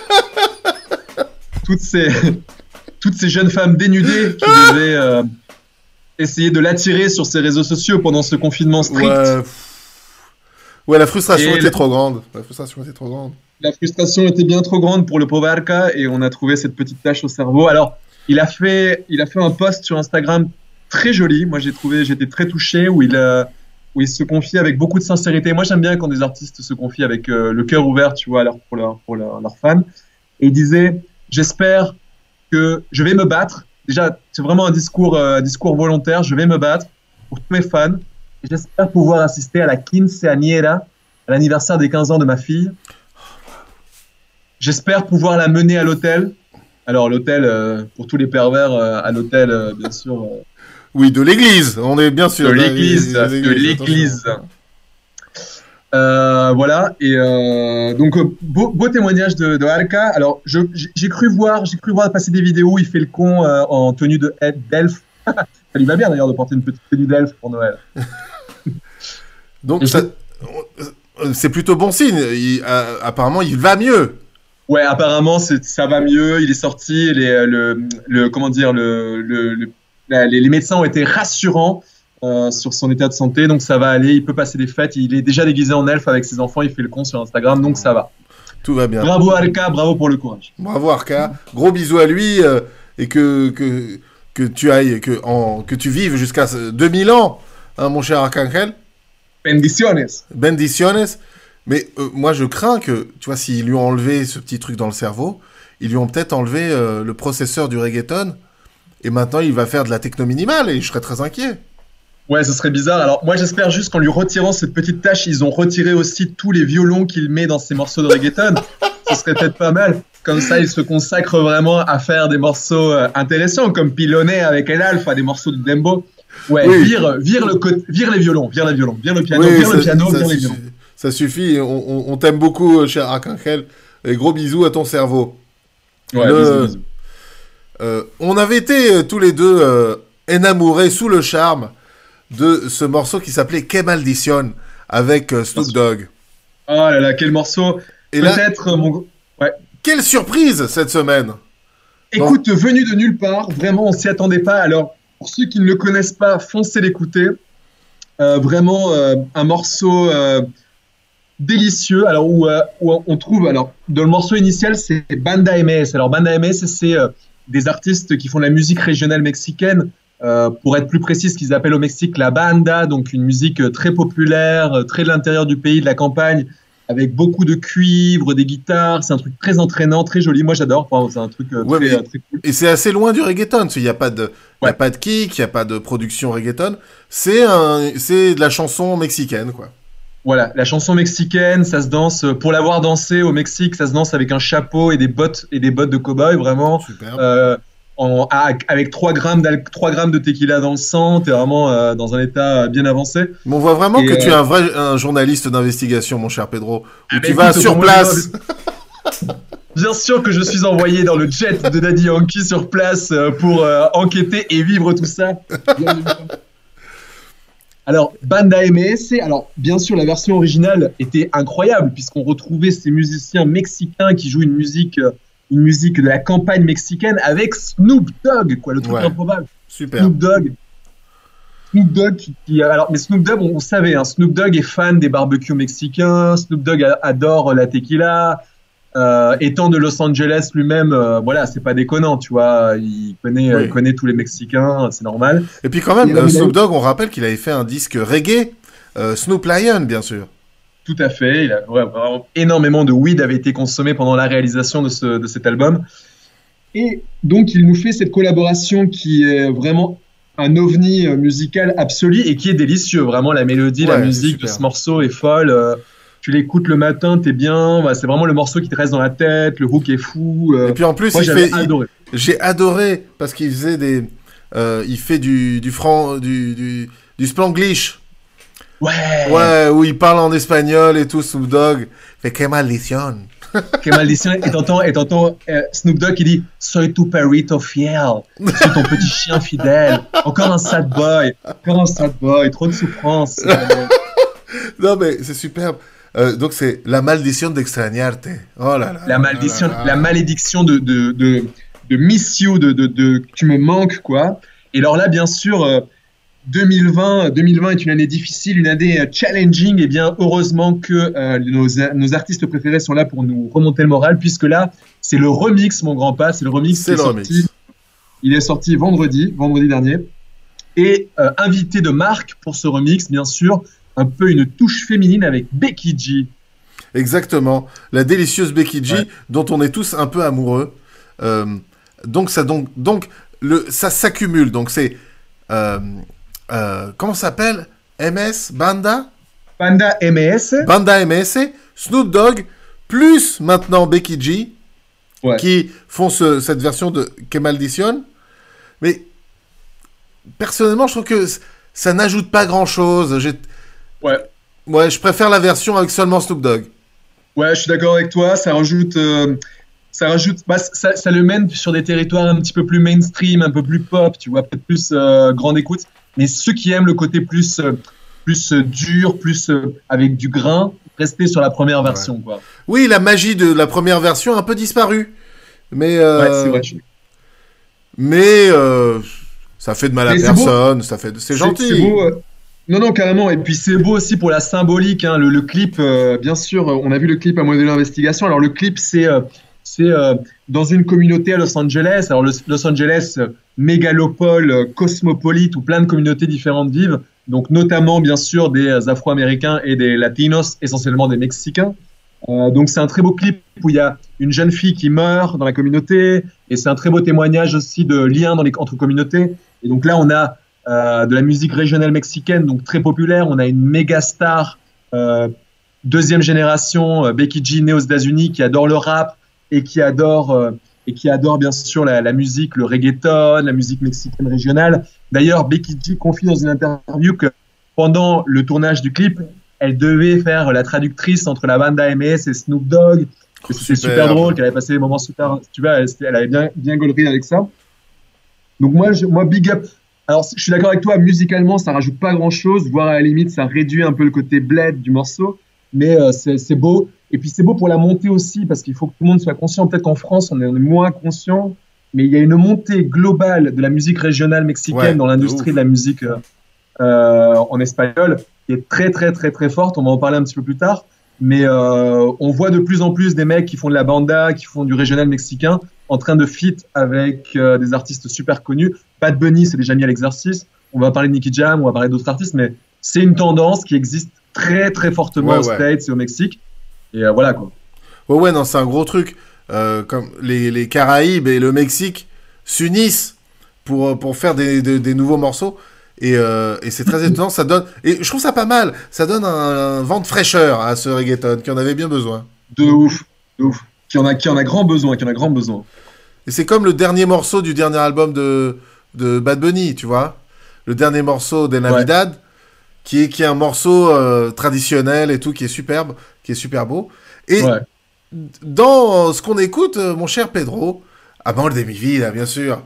toutes ces jeunes femmes dénudées qui devaient essayer de l'attirer sur ses réseaux sociaux pendant ce confinement strict. Ouais, la frustration était trop grande. La frustration était bien trop grande pour le pauvre Arca et on a trouvé cette petite tache au cerveau. Alors, il a fait un post sur Instagram très joli. Moi, j'étais très touché où il se confie avec beaucoup de sincérité. Moi, j'aime bien quand des artistes se confient avec le cœur ouvert, tu vois, pour leurs fans. Et il disait, j'espère que je vais me battre. Déjà, c'est vraiment un discours volontaire. Je vais me battre pour tous mes fans. Et j'espère pouvoir assister à la quinceañera, à l'anniversaire des 15 ans de ma fille. J'espère pouvoir la mener à l'hôtel. Alors, l'hôtel, pour tous les pervers, à l'hôtel, bien sûr. Oui, de l'église, on est bien sûr. De l'église. Voilà, et donc beau témoignage de Arca. Alors, j'ai cru voir passer des vidéos où il fait le con en tenue d'elfe. Ça lui va bien d'ailleurs de porter une petite tenue d'elfe pour Noël. Donc, c'est plutôt bon signe. Apparemment, il va mieux. Ouais, apparemment, ça va mieux. Il est sorti. Les médecins ont été rassurants sur son état de santé, donc ça va aller. Il peut passer des fêtes. Il est déjà déguisé en elfe avec ses enfants. Il fait le con sur Instagram, donc ça va. Tout va bien. Bravo Arca, bravo pour le courage. Bravo Arca. Gros bisous à lui et que tu vives jusqu'à 2000 ans, hein, mon cher Arcángel. Bendiciones. Mais moi, je crains que, tu vois, s'ils lui ont enlevé ce petit truc dans le cerveau, ils lui ont peut-être enlevé le processeur du reggaeton. Et maintenant, il va faire de la techno minimale et je serais très inquiet. Ouais, ce serait bizarre. Alors, moi, j'espère juste qu'en lui retirant cette petite tâche, ils ont retiré aussi tous les violons qu'il met dans ses morceaux de reggaeton. Ce serait peut-être pas mal. Comme ça, il se consacre vraiment à faire des morceaux intéressants, comme Pilonné avec El Alfa, des morceaux de Dembo. Ouais, oui. vire les violons, vire le piano, oui, vire les violons. Ça suffit, on t'aime beaucoup, cher Arcángel, et gros bisous à ton cerveau. Ouais, bisous. On avait été tous les deux enamouré sous le charme de ce morceau qui s'appelait Que Maldición avec Snoop Dogg. Oh là là, quel morceau. Et peut-être là, Ouais. Quelle surprise cette semaine. Écoute, venu de nulle part, vraiment, on s'y attendait pas. Alors, pour ceux qui ne le connaissent pas, foncez l'écouter. Vraiment, un morceau délicieux. Alors, où on trouve, alors, dans le morceau initial, c'est Banda MS. Alors, Banda MS, c'est des artistes qui font de la musique régionale mexicaine. Pour être plus précis, ce qu'ils appellent au Mexique la banda, donc une musique très populaire, très de l'intérieur du pays, de la campagne, avec beaucoup de cuivre, des guitares. C'est un truc très entraînant, très joli. Moi, j'adore. Enfin, c'est un truc très cool. Et c'est assez loin du reggaeton. Il n'y a pas de, il y a pas de kick, il n'y a pas de production reggaeton. C'est de la chanson mexicaine, quoi. Voilà, la chanson mexicaine, ça se danse. Pour l'avoir dansé au Mexique, ça se danse avec un chapeau et des bottes de cow-boy, vraiment. Super. Avec 3 grammes de tequila dans le sang, t'es vraiment dans un état bien avancé. Mais on voit vraiment que tu es un journaliste d'investigation, mon cher Pedro, où tu vas écoute, sur place. Bien sûr que je suis envoyé dans le jet de Daddy Yankee sur place pour enquêter et vivre tout ça. Alors, Banda MS, alors bien sûr la version originale était incroyable puisqu'on retrouvait ces musiciens mexicains qui jouent une musique de la campagne mexicaine avec Snoop Dogg, quoi, le truc improbable. Super. Snoop Dogg mais Snoop Dogg, on savait, hein, Snoop Dogg est fan des barbecues mexicains, Snoop Dogg adore la tequila, étant de Los Angeles lui-même, voilà, c'est pas déconnant, tu vois, il connaît tous les Mexicains, c'est normal. Et puis quand même, Snoop Dogg, on rappelle qu'il avait fait un disque reggae, Snoop Lion, bien sûr. Tout à fait. Vraiment énormément de weed avait été consommé pendant la réalisation de cet album. Et donc, il nous fait cette collaboration qui est vraiment un ovni musical absolu et qui est délicieux. Vraiment, la mélodie, la musique de ce morceau est folle. Tu l'écoutes le matin, t'es bien. C'est vraiment le morceau qui te reste dans la tête. Le hook est fou. Et puis en plus, moi, adoré. J'ai adoré parce qu'il faisait il fait du Spanglish. Ouais, où il parle en espagnol et tout, Snoop Dogg. Fait que maldición. Que maldición. Et t'entends Snoop Dogg qui dit Soy tu perrito fiel. Je suis ton petit chien fidèle. Encore un sad boy. Trop de souffrance. Non, mais c'est superbe. Donc, c'est la maldición d'extrañarte. Oh là là. La malédiction de miss you, de tu me manques, quoi. Et alors là, bien sûr. 2020 est une année difficile, une année challenging, et bien heureusement que nos artistes préférés sont là pour nous remonter le moral, puisque là, c'est le remix, mon grand-pas, c'est le remix qui est sorti. Il est sorti vendredi dernier, et invité de marque pour ce remix, bien sûr, un peu une touche féminine avec Becky G. Exactement, la délicieuse Becky G, dont on est tous un peu amoureux. Donc ça s'accumule, donc c'est... comment ça s'appelle? MS? Banda MS. Banda MS, Snoop Dogg, plus maintenant Becky G, qui font cette version de Que Maldición. Mais personnellement, je trouve que ça n'ajoute pas grand-chose. Je préfère la version avec seulement Snoop Dogg. Ouais, je suis d'accord avec toi. Ça rajoute, ça le mène sur des territoires un petit peu plus mainstream, un peu plus pop, tu vois, peut-être plus grande écoute. Mais ceux qui aiment le côté plus dur, plus avec du grain, restez sur la première version, quoi. Oui, la magie de la première version a un peu disparu. Mais c'est vrai. Mais ça fait de mal à personne. C'est gentil. C'est beau. Non, carrément. Et puis c'est beau aussi pour la symbolique. Hein. Le clip, bien sûr, on a vu le clip à Modèle Investigation. Alors le clip, c'est dans une communauté à Los Angeles. Alors Los Angeles, mégalopole, cosmopolite, où plein de communautés différentes vivent. Donc notamment, bien sûr, des Afro-Américains et des Latinos, essentiellement des Mexicains. Donc c'est un très beau clip où il y a une jeune fille qui meurt dans la communauté, et c'est un très beau témoignage aussi de liens entre communautés. Et donc là, on a de la musique régionale mexicaine, donc très populaire. On a une méga star, deuxième génération, Becky G, née aux États-Unis, qui adore le rap et qui adore bien sûr la musique, le reggaeton, la musique mexicaine régionale. D'ailleurs, Becky G confie dans une interview que pendant le tournage du clip, elle devait faire la traductrice entre la banda MS et Snoop Dogg. C'était super drôle, qu'elle avait passé des moments super, tu vois, elle avait bien gaulerie avec ça. Donc moi, big up Alors, je suis d'accord avec toi, musicalement, ça rajoute pas grand-chose, voire à la limite, ça réduit un peu le côté bled du morceau, mais c'est beau. Et puis, c'est beau pour la montée aussi, parce qu'il faut que tout le monde soit conscient. Peut-être qu'en France, on est moins conscient, mais il y a une montée globale de la musique régionale mexicaine dans l'industrie de la musique en espagnol, qui est très, très, très, très forte. On va en parler un petit peu plus tard. Mais on voit de plus en plus des mecs qui font de la banda, qui font du régional mexicain, en train de feat avec des artistes super connus. Bad Bunny, c'est déjà mis à l'exercice. On va parler de Nicky Jam, on va parler d'autres artistes, mais c'est une tendance qui existe très très fortement aux States et au Mexique. Et voilà quoi. Ouais, non, c'est un gros truc. Comme les Caraïbes et le Mexique s'unissent pour faire des nouveaux morceaux. Et c'est très étonnant, ça donne... Et je trouve ça pas mal. Ça donne un vent de fraîcheur à ce reggaeton qui en avait bien besoin. De ouf. Qui en a grand besoin. Et c'est comme le dernier morceau du dernier album de Bad Bunny, tu vois. Le dernier morceau de Navidad, qui est un morceau traditionnel et tout, qui est superbe, qui est super beau. Et dans ce qu'on écoute, mon cher Pedro, Amor de mi vida, bien sûr.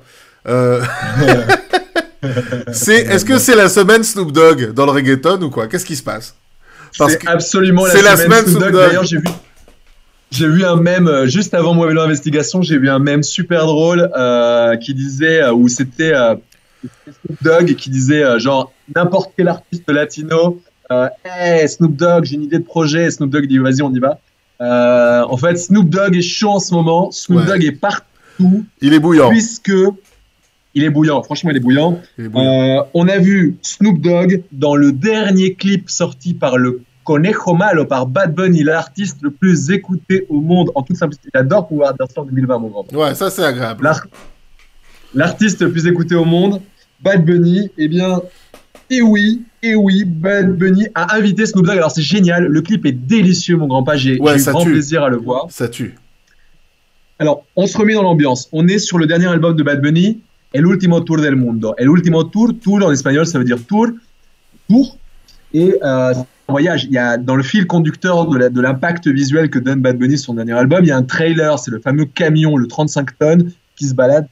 Est-ce que c'est la semaine Snoop Dogg dans le reggaeton ou quoi? Qu'est-ce qui se passe? C'est absolument la semaine Snoop Dogg. D'ailleurs, j'ai vu un mème juste avant mon vélo investigation. J'ai vu un mème super drôle qui disait où c'était Snoop Dogg qui disait genre n'importe quel artiste latino. Hey Snoop Dogg, j'ai une idée de projet. Et Snoop Dogg dit vas-y, on y va. En fait, Snoop Dogg est chaud en ce moment. Snoop Dogg est partout. Il est bouillant. Il est bouillant, franchement, il est bouillant. On a vu Snoop Dogg dans le dernier clip sorti par le Conejo Malo, par Bad Bunny, l'artiste le plus écouté au monde, en toute simplicité. J'adore pouvoir dire ça en 2020, mon grand. Ouais, ça c'est agréable. L'artiste le plus écouté au monde, Bad Bunny, eh bien, et oui, Bad Bunny a invité Snoop Dogg. Alors c'est génial, le clip est délicieux, mon grand-père. J'ai eu grand plaisir à le voir. Ça tue. Alors, on se remet dans l'ambiance. On est sur le dernier album de Bad Bunny. El último tour del mundo. El último tour en espagnol, ça veut dire tour. Et un voyage. Il y a dans le fil conducteur de l'impact visuel que donne Bad Bunny sur son dernier album, il y a un trailer, c'est le fameux camion, le 35 tonnes, qui se balade.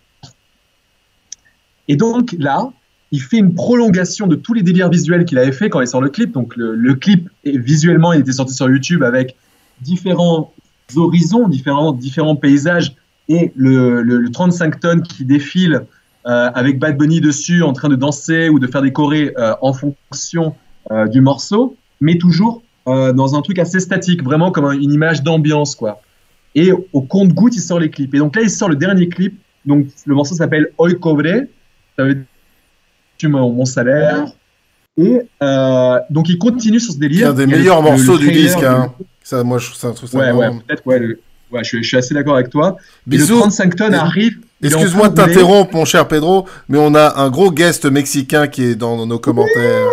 Et donc là, il fait une prolongation de tous les délires visuels qu'il avait fait quand il sort le clip. Donc le clip, visuellement, il était sorti sur YouTube avec différents horizons, différents paysages, et le 35 tonnes qui défile avec Bad Bunny dessus en train de danser ou de faire des chorés en fonction du morceau, mais toujours dans un truc assez statique, vraiment comme une image d'ambiance, quoi. Et au compte-gouttes, il sort les clips. Et donc là, il sort le dernier clip. Donc le morceau s'appelle Hoy Cobré, ça veut dire mon salaire. Et donc il continue sur ce délire. C'est un des meilleurs morceaux du disque. Hein. Ça, moi, je trouve ça vraiment... peut-être, je suis assez d'accord avec toi. Bisous. Le 35 tonnes arrive. Excuse-moi de t'interrompre, mon cher Pedro, mais on a un gros guest mexicain qui est dans nos commentaires.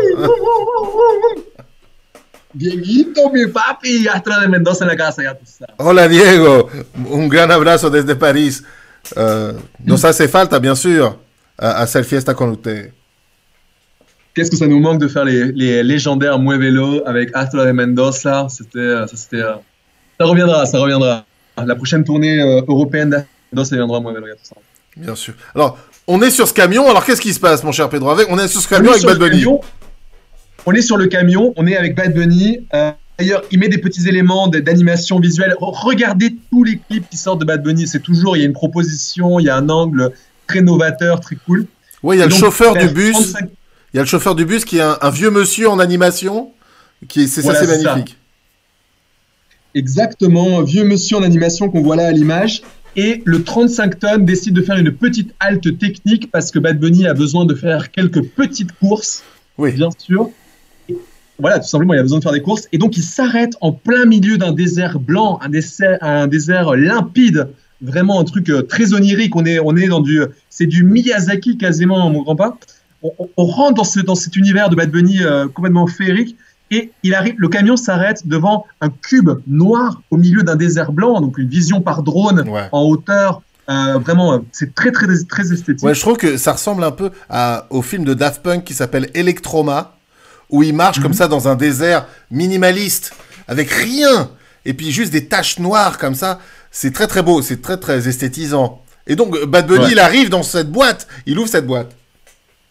Dieguito, mi papi, Astra de Mendoza en la casa, ya tú sabes. Hola Diego, un gran abrazo desde París. Nos hace falta, bien sûr, hacer fiesta con usted. Qu'est-ce que ça nous manque de faire les légendaires Muévelo avec Astra de Mendoza. Ça reviendra. La prochaine tournée européenne d'Astra viendra Muévelo, ya tú sabes. Bien sûr. Alors, on est sur ce camion. Alors, qu'est-ce qui se passe, mon cher Pedro? On est sur ce camion avec Bad Bunny. On est sur le camion. On est avec Bad Bunny. D'ailleurs, il met des petits éléments d'animation visuelle. Regardez tous les clips qui sortent de Bad Bunny. Il y a une proposition, il y a un angle très novateur, très cool. Ouais, il y a le chauffeur du bus. 35... Il y a le chauffeur du bus qui est un vieux monsieur en animation. C'est magnifique. Exactement, vieux monsieur en animation qu'on voit là à l'image. Et le 35 tonnes décide de faire une petite halte technique parce que Bad Bunny a besoin de faire quelques petites courses, bien sûr. Et voilà, tout simplement, il a besoin de faire des courses. Et donc, il s'arrête en plein milieu d'un désert blanc, un désert limpide, vraiment un truc très onirique. On est dans c'est du Miyazaki quasiment, mon grand-père. On rentre dans cet univers de Bad Bunny complètement féerique. Et le camion s'arrête devant un cube noir au milieu d'un désert blanc, donc une vision par drone en hauteur. Vraiment, c'est très, très, très esthétique. Ouais, je trouve que ça ressemble un peu au film de Daft Punk qui s'appelle Electroma, où il marche comme ça dans un désert minimaliste, avec rien, et puis juste des taches noires comme ça. C'est très, très beau, c'est très, très esthétisant. Et donc, Bad Bunny, il arrive dans cette boîte, il ouvre cette boîte.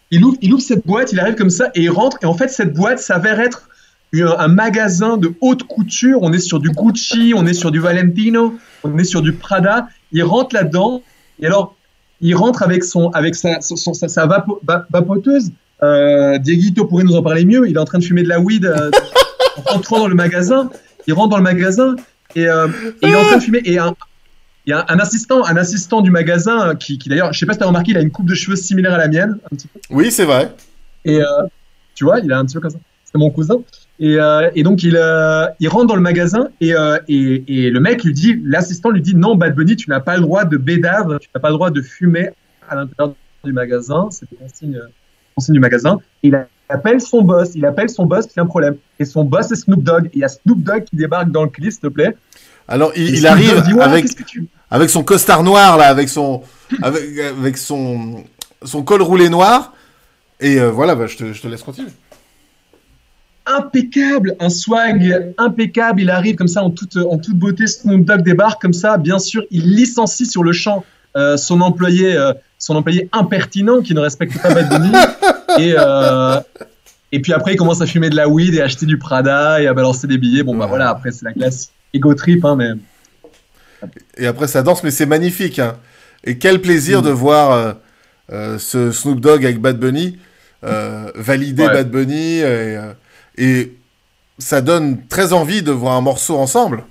il ouvre cette boîte, il arrive comme ça et il rentre. Et en fait, cette boîte s'avère être un magasin de haute couture. On est sur du Gucci, on est sur du Valentino, on est sur du Prada. Il rentre là-dedans et alors il rentre avec sa vapoteuse. Dieguito pourrait nous en parler mieux. Il est en train de fumer de la weed en rentrant dans le magasin. Il rentre dans le magasin et il est en train de fumer. Et il y a un assistant du magasin qui d'ailleurs, je sais pas si tu as remarqué, il a une coupe de cheveux similaire à la mienne. Un petit peu. Oui, c'est vrai. Et tu vois, il a un petit peu comme ça. C'est mon cousin. Et donc, il rentre dans le magasin et le mec l'assistant lui dit non, Bad Bunny, tu n'as pas le droit de bédave, tu n'as pas le droit de fumer à l'intérieur du magasin. C'est une consigne du magasin. Et il appelle son boss, qui a un problème. Et son boss, c'est Snoop Dogg. Et il y a Snoop Dogg qui débarque dans le clip, s'il te plaît. Alors, il arrive dit, avec son costard noir, là, avec son col roulé noir. Et voilà, je te laisse continuer. Impeccable, un swag impeccable. Il arrive comme ça en toute beauté. Snoop Dogg débarque comme ça. Bien sûr, il licencie sur le champ son employé impertinent qui ne respecte pas Bad Bunny. Et puis après, il commence à fumer de la weed et à acheter du Prada et à balancer des billets. Bon, bah voilà, après, c'est la classe ego trip, hein, mais. Et après, ça danse, mais c'est magnifique. Hein. Et quel plaisir de voir ce Snoop Dogg avec Bad Bunny valider Bad Bunny. Et ça donne très envie de voir un morceau ensemble.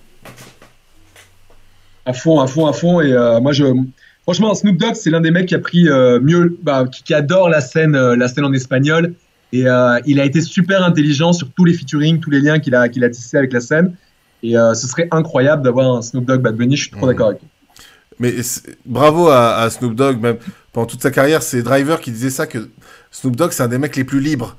À fond. Et moi, franchement, Snoop Dogg, c'est l'un des mecs qui a pris qui adore la scène en espagnol. Et il a été super intelligent sur tous les featuring, tous les liens qu'il a tissés avec la scène. Et ce serait incroyable d'avoir un Snoop Dogg Bad Bunny. Je suis trop d'accord avec toi. Mais bravo à Snoop Dogg, même pendant toute sa carrière, c'est Driver qui disait ça, que Snoop Dogg, c'est un des mecs les plus libres.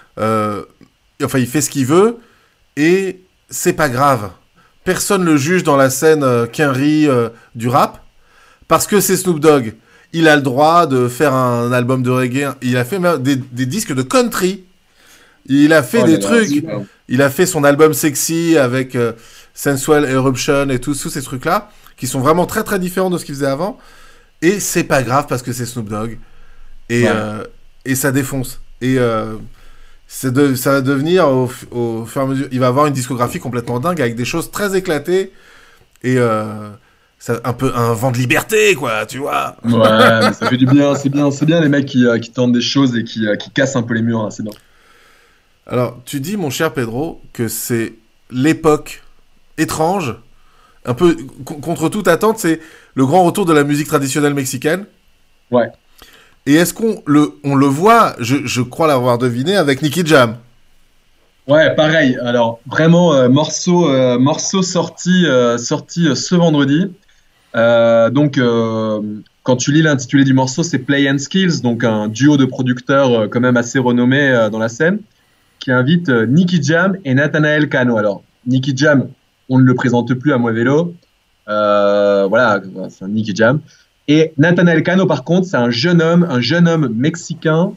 Enfin, il fait ce qu'il veut et c'est pas grave. Personne le juge dans la scène quinri du rap parce que c'est Snoop Dogg. Il a le droit de faire un album de reggae. Il a fait même des disques de country. Il a fait des trucs. Il a fait son album Sexy avec Sensual Eruption et tous ces trucs-là qui sont vraiment très très différents de ce qu'il faisait avant. Et c'est pas grave parce que c'est Snoop Dogg. Et ça défonce. Et ça va devenir au fur et à mesure. Il va avoir une discographie complètement dingue avec des choses très éclatées et un peu un vent de liberté, quoi, tu vois. Ouais, mais ça fait du bien. C'est bien les mecs qui tentent des choses et qui cassent un peu les murs. Hein, c'est bien. Alors, tu dis, mon cher Pedro, que c'est l'époque étrange, un peu contre toute attente, c'est le grand retour de la musique traditionnelle mexicaine. Ouais. Et est-ce qu'on le voit, je crois l'avoir deviné, avec Nicky Jam? Ouais, pareil. Alors, vraiment, morceau sorti ce vendredi. Donc, quand tu lis l'intitulé du morceau, c'est Play and Skills, donc un duo de producteurs quand même assez renommés dans la scène, qui invite Nicky Jam et Nathanael Cano. Alors, Nicky Jam, on ne le présente plus à Muévelo. Voilà, c'est un Nicky Jam. Et Nathanael Cano, par contre, c'est un jeune homme mexicain,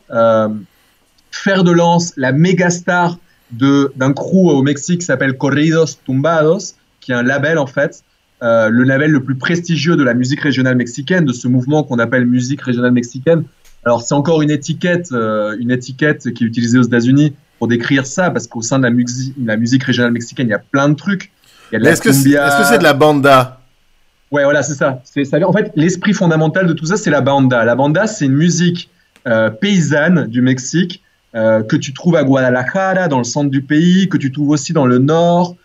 fer de lance, la méga star d'un crew au Mexique qui s'appelle Corridos Tumbados, qui est un label en fait, le label le plus prestigieux de la musique régionale mexicaine, de ce mouvement qu'on appelle musique régionale mexicaine. Alors c'est encore une étiquette qui est utilisée aux États-Unis pour décrire ça, parce qu'au sein de la musique régionale mexicaine, il y a plein de trucs. Il y a de la cumbia. Est-ce que c'est de la banda? Ouais, voilà, c'est ça. En fait, l'esprit fondamental de tout ça, c'est la banda. La banda, c'est une musique paysanne du Mexique que tu trouves à Guadalajara, dans le centre du pays, que tu trouves aussi dans le nord,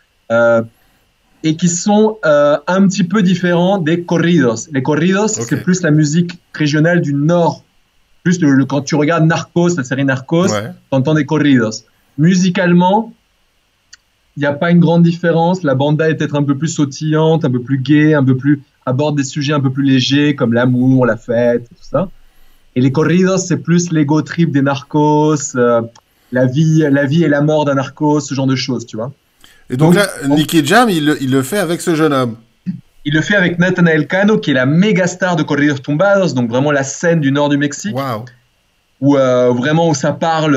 et qui sont un petit peu différents des corridos. Les corridos, c'est plus la musique régionale du nord. Plus quand tu regardes Narcos, la série Narcos, tu entends des corridos. Musicalement, il n'y a pas une grande différence. La banda est peut-être un peu plus sautillante, un peu plus gaie, aborde des sujets un peu plus légers comme l'amour, la fête, tout ça. Et les corridos, c'est plus l'ego trip des narcos, la vie et la mort d'un narcos, ce genre de choses, tu vois. Et donc là, Nicky Jam, il le fait avec ce jeune homme. Il le fait avec Nathanael Cano, qui est la méga star de Corridos Tumbados, donc vraiment la scène du nord du Mexique. Wow. Où ça parle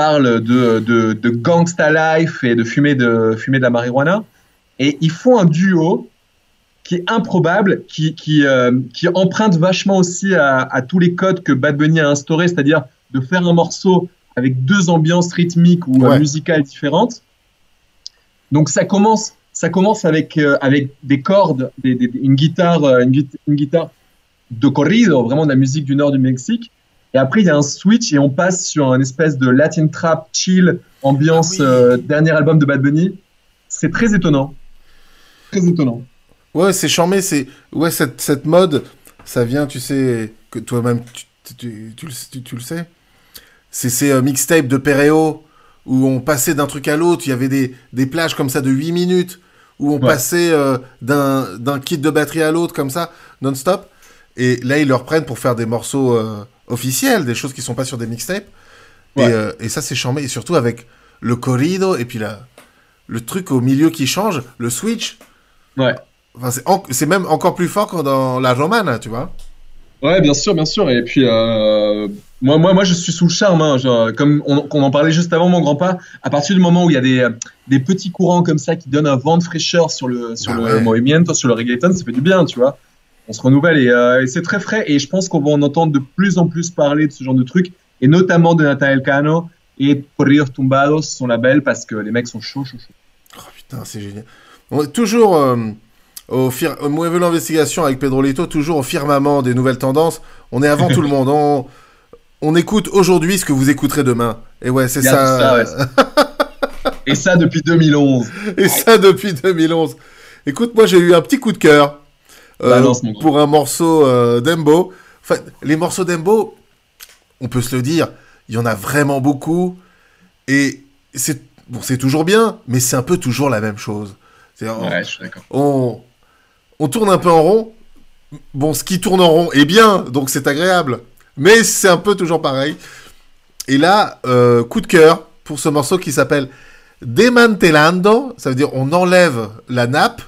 de gangsta life et de fumer de la marijuana. Et ils font un duo qui est improbable, qui emprunte vachement aussi à tous les codes que Bad Bunny a instaurés, c'est-à-dire de faire un morceau avec 2 ambiances rythmiques ou musicales différentes. Donc ça commence avec des cordes, une guitare de corrido, vraiment de la musique du nord du Mexique. Et après, il y a un switch et on passe sur un espèce de Latin trap chill, ambiance dernier album de Bad Bunny. C'est très étonnant. Très étonnant. Ouais, c'est charmé. Cette mode, ça vient, tu sais, que toi-même, tu le sais. C'est ces mixtapes de Perreo où on passait d'un truc à l'autre. Il y avait des plages comme ça de 8 minutes où on passait d'un kit de batterie à l'autre comme ça, non-stop. Et là, ils le reprennent pour faire des morceaux officiels, des choses qui sont pas sur des mixtapes. Ouais. Et ça, c'est charmé. Et surtout avec le corrido et puis le truc au milieu qui change, le switch. Ouais. Enfin, c'est même encore plus fort que dans la romana, tu vois. Ouais, bien sûr. Et puis, moi, je suis sous le charme. Hein, genre, comme on en parlait juste avant, mon grand-père. À partir du moment où il y a des petits courants comme ça qui donnent un vent de fraîcheur sur le movimiento, sur le reggaeton, ça fait du bien, tu vois. On se renouvelle et c'est très frais. Et je pense qu'on va en entendre de plus en plus parler de ce genre de trucs, et notamment de Natanael Cano et Corridos Tumbados, son label, parce que les mecs sont chauds. Oh putain, c'est génial. On est toujours au Mueve l'investigation avec Pedro Lito, toujours au firmament des nouvelles tendances. On est avant tout le monde. On écoute aujourd'hui ce que vous écouterez demain. Et ouais, c'est ça. Et ça depuis 2011. Écoute, moi j'ai eu un petit coup de cœur pour un morceau d'Embo. Enfin, les morceaux d'Embo, on peut se le dire, il y en a vraiment beaucoup. Et c'est toujours bien, mais c'est un peu toujours la même chose. Ouais, je suis d'accord. On tourne un peu en rond. Bon, ce qui tourne en rond est bien, donc c'est agréable. Mais c'est un peu toujours pareil. Et là, coup de cœur pour ce morceau qui s'appelle Desmantelando. Ça veut dire on enlève la nappe.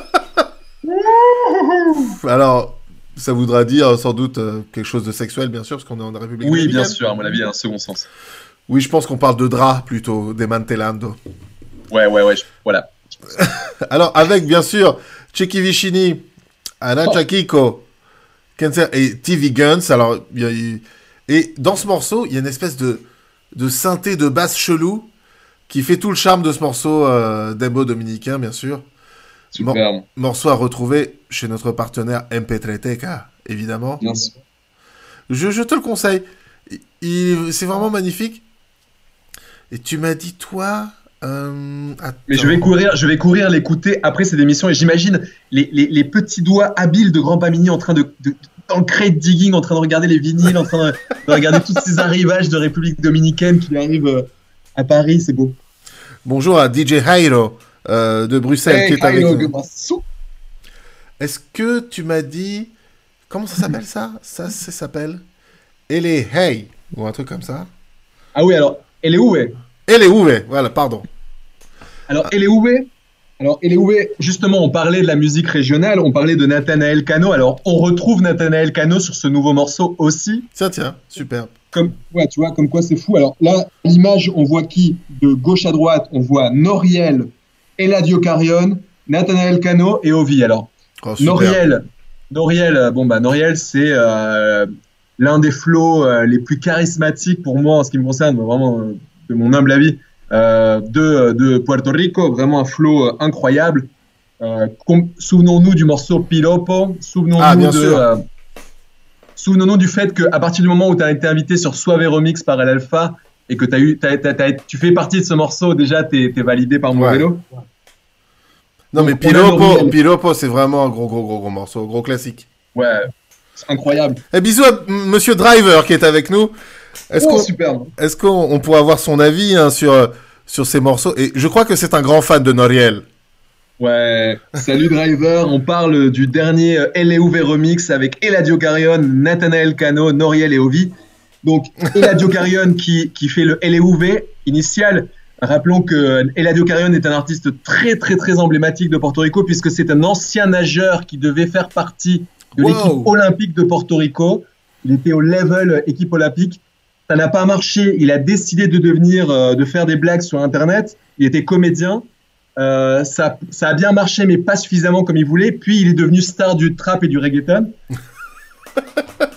Alors, ça voudra dire sans doute quelque chose de sexuel, bien sûr, parce qu'on est en République dominicaine. Oui, bien sûr, à mon avis, il y a un second sens. Oui, je pense qu'on parle de drap plutôt, Desmantelando. Ouais, voilà. Alors, avec, bien sûr, Checky Vicini, Ana Chakiko, et TV Guns. Alors, et dans ce morceau, il y a une espèce de synthé de basse chelou qui fait tout le charme de ce morceau d'Embo dominicain, bien sûr. Super. Morceau à retrouver chez notre partenaire MP3TK, évidemment. Bien sûr. Je te le conseille. C'est vraiment magnifique. Et tu m'as dit, toi... Mais je vais courir l'écouter après cette émission, et j'imagine les petits doigts habiles de Grand Pamini en train dans le crate digging, en train de regarder les vinyles, en train de regarder tous ces arrivages de République dominicaine qui arrivent à Paris, c'est beau. Bonjour à DJ Jairo de Bruxelles qui est avec nous. Est-ce que tu m'as dit comment ça s'appelle ça s'appelle Elle Hey ou un truc comme ça? Ah oui, alors Elle est où? Elle est où? Voilà, pardon. Alors, Elle est où? Justement, on parlait de la musique régionale, on parlait de Natanael Cano. Alors, on retrouve Natanael Cano sur ce nouveau morceau aussi. Tiens, super. Tu vois, comme quoi c'est fou. Alors là, l'image, on voit qui? De gauche à droite, on voit Noriel, Eladio Carrion, Natanael Cano et Ovi. Alors, Noriel, c'est l'un des flows les plus charismatiques pour moi en ce qui me concerne, vraiment de mon humble avis, de Puerto Rico, vraiment un flow incroyable. Souvenons-nous du morceau Piropo, souvenons-nous du fait qu'à partir du moment où tu as été invité sur Suave Remix par El Alpha et que tu fais partie de ce morceau, déjà t'es validé par Movelo. Ouais. Non, mais Piropo, c'est vraiment un gros morceau, gros classique. Ouais, c'est incroyable. Et bisous à Monsieur Driver qui est avec nous. Est-ce qu'on pourrait avoir son avis sur ces morceaux? Et je crois que c'est un grand fan de Noriel. Ouais, salut Driver, on parle du dernier LUV Remix avec Eladio Carrion, Natanael Cano, Noriel et Ovi. Donc Eladio Carrion qui fait le LUV initial. Rappelons que Eladio Carrion est un artiste très emblématique de Porto Rico puisque c'est un ancien nageur qui devait faire partie de l'équipe olympique de Porto Rico. Il était au level équipe olympique. Ça n'a pas marché. Il a décidé de faire des blagues sur Internet. Il était comédien. Ça a bien marché, mais pas suffisamment comme il voulait. Puis il est devenu star du trap et du reggaeton.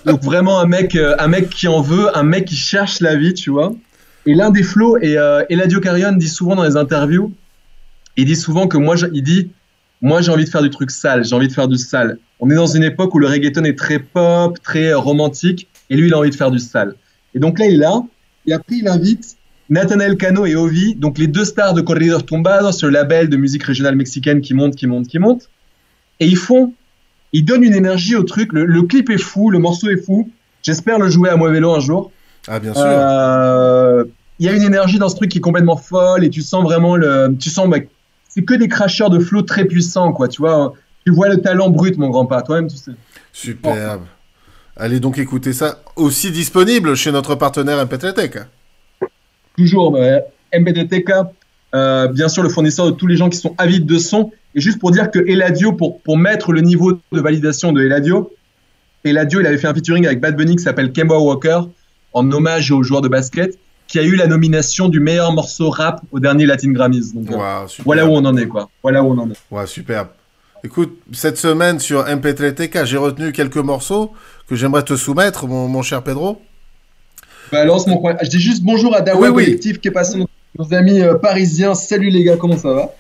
Donc vraiment un mec qui en veut, un mec qui cherche la vie, tu vois. Et l'un des flots, et Eladio Carrion dit souvent dans les interviews, il dit souvent que moi j'ai envie de faire du truc sale, j'ai envie de faire du sale. On est dans une époque où le reggaeton est très pop, très romantique, et lui il a envie de faire du sale. Et donc là il est là, et après il invite Nathanael Cano et Ovi, donc les deux stars de Corridos Tumbados, ce label de musique régionale mexicaine qui monte. Et ils donnent une énergie au truc. Le clip est fou, le morceau est fou. J'espère le jouer à Muévelo un jour. Ah, bien sûr. Il y a une énergie dans ce truc qui est complètement folle et tu sens vraiment c'est que des cracheurs de flow très puissants, quoi. Tu vois, tu vois le talent brut, mon grand-père. Toi-même, tu sais. Superbe. Allez donc écouter ça. Aussi disponible chez notre partenaire MP3Tech. Toujours, MPTTK, bien sûr le fournisseur de tous les gens qui sont avides de son. Et juste pour dire que Eladio, pour mettre le niveau de validation de Eladio, il avait fait un featuring avec Bad Bunny qui s'appelle Kemba Walker, en hommage au joueur de basket, qui a eu la nomination du meilleur morceau rap au dernier Latin Grammys. Donc voilà où on en est, quoi. Voilà où on en est. Ouais, superbe. Écoute, cette semaine sur MP3TK, j'ai retenu quelques morceaux que j'aimerais te soumettre, mon cher Pedro. Bah, lance mon coin. Je dis juste bonjour à Dawa Collectif qui est passé, nos amis parisiens. Salut les gars, comment ça va?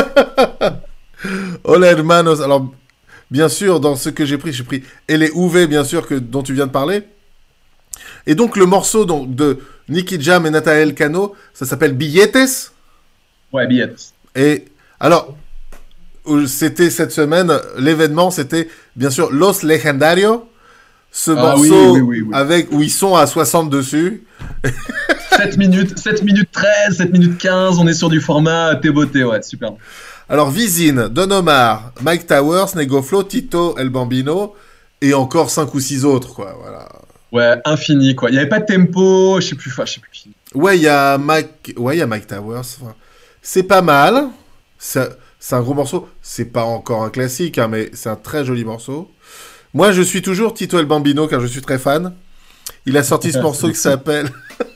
Hola hermanos. Alors, bien sûr, dans ce que j'ai pris LUV, bien sûr, dont tu viens de parler. Et donc, le morceau de Nicky Jam et Nathanael Cano, ça s'appelle Billetes. Ouais, Billetes. Et alors, c'était cette semaine, l'événement, c'était bien sûr Los Legendarios. Ce morceau où ils sont à 60 dessus. 7 minutes 13, 7 minutes 15, on est sur du format T-Beauté, ouais, super. Alors, Vizine, Don Omar, Mike Towers, Negoflo, Tito, El Bambino, et encore 5 ou 6 autres, quoi, voilà. Ouais, infini, quoi. Il n'y avait pas de tempo, je sais plus qui. Ouais, il y a Mike Towers. Enfin, c'est pas mal. C'est un gros morceau. C'est pas encore un classique, hein, mais c'est un très joli morceau. Moi, je suis toujours Tito El Bambino, car je suis très fan. Il a sorti ce morceau qui s'appelle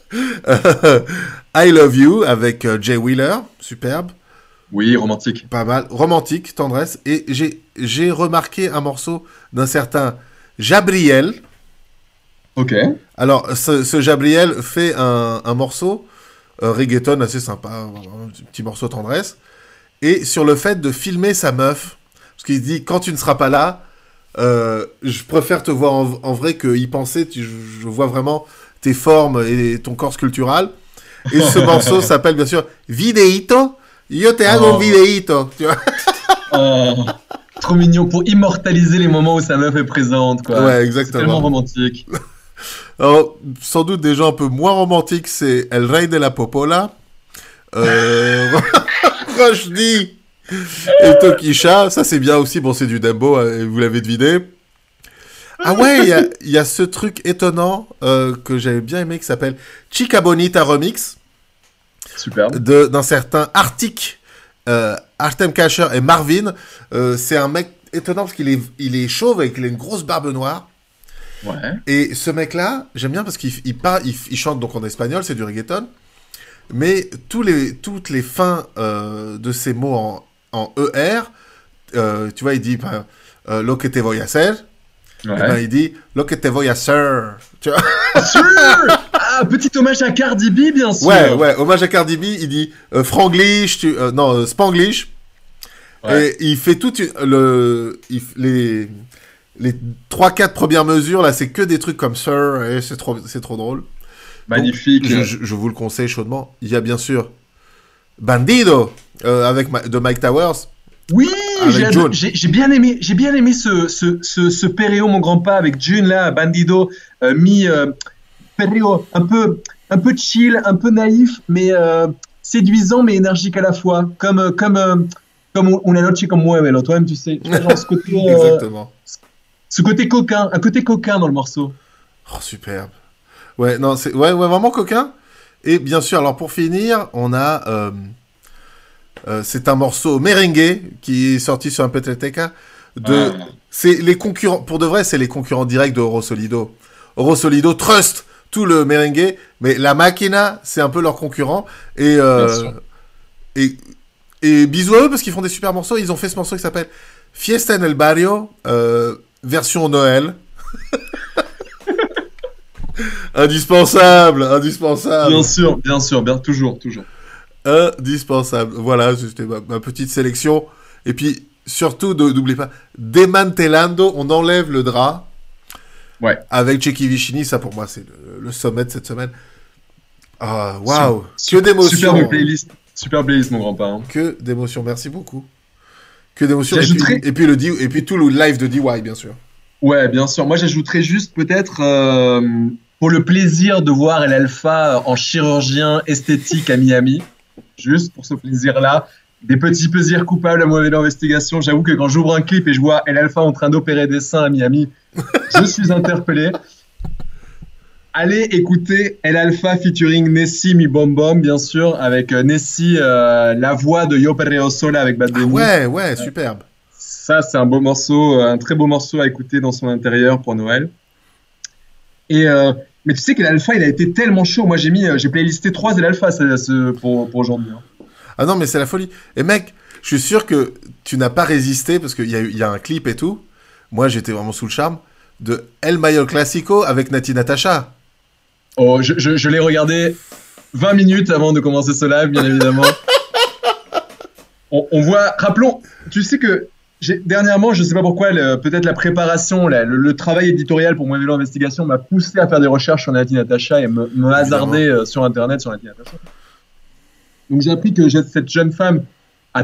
I Love You, avec Jay Wheeler. Superbe. Oui, romantique. Pas mal. Romantique, tendresse. Et j'ai remarqué un morceau d'un certain Jabriel. Ok. Alors, ce Jabriel fait un morceau reggaeton assez sympa, un petit morceau tendresse, et sur le fait de filmer sa meuf, parce qu'il dit, quand tu ne seras pas là, je préfère te voir en vrai qu'y penser, je vois vraiment tes formes et ton corps sculptural. Et ce morceau s'appelle bien sûr Videito, yo te hago un videito, tu vois. Trop mignon, pour immortaliser les moments où sa meuf est présente, quoi. Ouais, exactement. C'est tellement romantique. Alors, sans doute des gens un peu moins romantiques, c'est El Rey de la Popola, Rochdi et Tokisha. Ça, c'est bien aussi. Bon, c'est du dembo, vous l'avez deviné. Ah ouais, il y a ce truc étonnant que j'avais bien aimé qui s'appelle Chica Bonita Remix. Super. D'un certain Arctic, Artem Kasher et Marvin. C'est un mec étonnant parce qu'il est chauve et qu'il a une grosse barbe noire. Ouais. Et ce mec-là, j'aime bien parce qu'il chante donc en espagnol, c'est du reggaeton, mais toutes les fins de ces mots en ER, tu vois, il dit lo que te voy a hacer, ouais. Et ben il dit lo que te voy a hacer, tu vois. Ah, petit hommage à Cardi B, bien sûr. Ouais, hommage à Cardi B, il dit franglish, spanglish, ouais. Et il fait les 3-4 premières mesures, là, c'est que des trucs comme Sir, et c'est trop drôle. Magnifique. Donc, je vous le conseille chaudement. Il y a bien sûr Bandido, de Mike Towers. Oui, j'ai bien aimé ce péréo, mon grand-père, avec June, là, Bandido, péréo, un peu chill, un peu naïf, mais séduisant, mais énergique à la fois. Comme Una noche con Muévelo, toi-même, tu sais. Genre ce côté... Exactement. Ce côté coquin, un côté coquin dans le morceau. Oh, superbe. Ouais, non, c'est vraiment coquin. Et bien sûr, alors pour finir, on a... c'est un morceau merengue qui est sorti sur un PTTK. C'est les concurrents, pour de vrai, c'est les concurrents directs de Oro Solido. Oro Solido trust tout le merengue, mais la Máquina, c'est un peu leur concurrent. Et bisous à eux parce qu'ils font des super morceaux. Ils ont fait ce morceau qui s'appelle Fiesta en el Barrio, version Noël. Indispensable, indispensable. Bien sûr, bien, toujours, toujours. Indispensable. Voilà, c'était ma petite sélection. Et puis, surtout, n'oubliez pas, démantelando, on enlève le drap. Ouais. Avec Checky Vicini, ça pour moi, c'est le sommet de cette semaine. Ah, waouh. Que d'émotions. Super playlist, mon grand-père. Hein. Que d'émotions, merci beaucoup. Que d'émotions. J'ajouterais... Et puis tout le live de DY, bien sûr. Ouais, bien sûr. Moi, j'ajouterais juste peut-être pour le plaisir de voir El Alpha en chirurgien esthétique à Miami. Juste pour ce plaisir-là. Des petits plaisirs coupables à Mauvais Investigation. J'avoue que quand j'ouvre un clip et je vois El Alpha en train d'opérer des seins à Miami, je suis interpellé. Allez écouter El Alpha featuring Nessie Mi Bom Bom, bien sûr, avec Nessie, la voix de Yo Perreo Sola avec Bad Bunny. Ouais, superbe. Ça, c'est un beau morceau, un très beau morceau à écouter dans son intérieur pour Noël. Et mais tu sais qu'El Alpha, il a été tellement chaud. Moi, j'ai playlisté 3 El Alpha pour aujourd'hui. Hein. Ah non, mais c'est la folie. Et mec, je suis sûr que tu n'as pas résisté parce qu'il y a un clip et tout. Moi, j'étais vraiment sous le charme de El Mayor Classico avec Nati Natasha. Oh, je l'ai regardé 20 minutes avant de commencer ce live, bien évidemment. On voit, rappelons, tu sais que dernièrement, je ne sais pas pourquoi, peut-être la préparation, le travail éditorial pour Mauvais Investigation m'a poussé à faire des recherches sur Nati Natasha et me hasarder sur Internet sur Nati Natasha. Donc j'ai appris que cette jeune femme a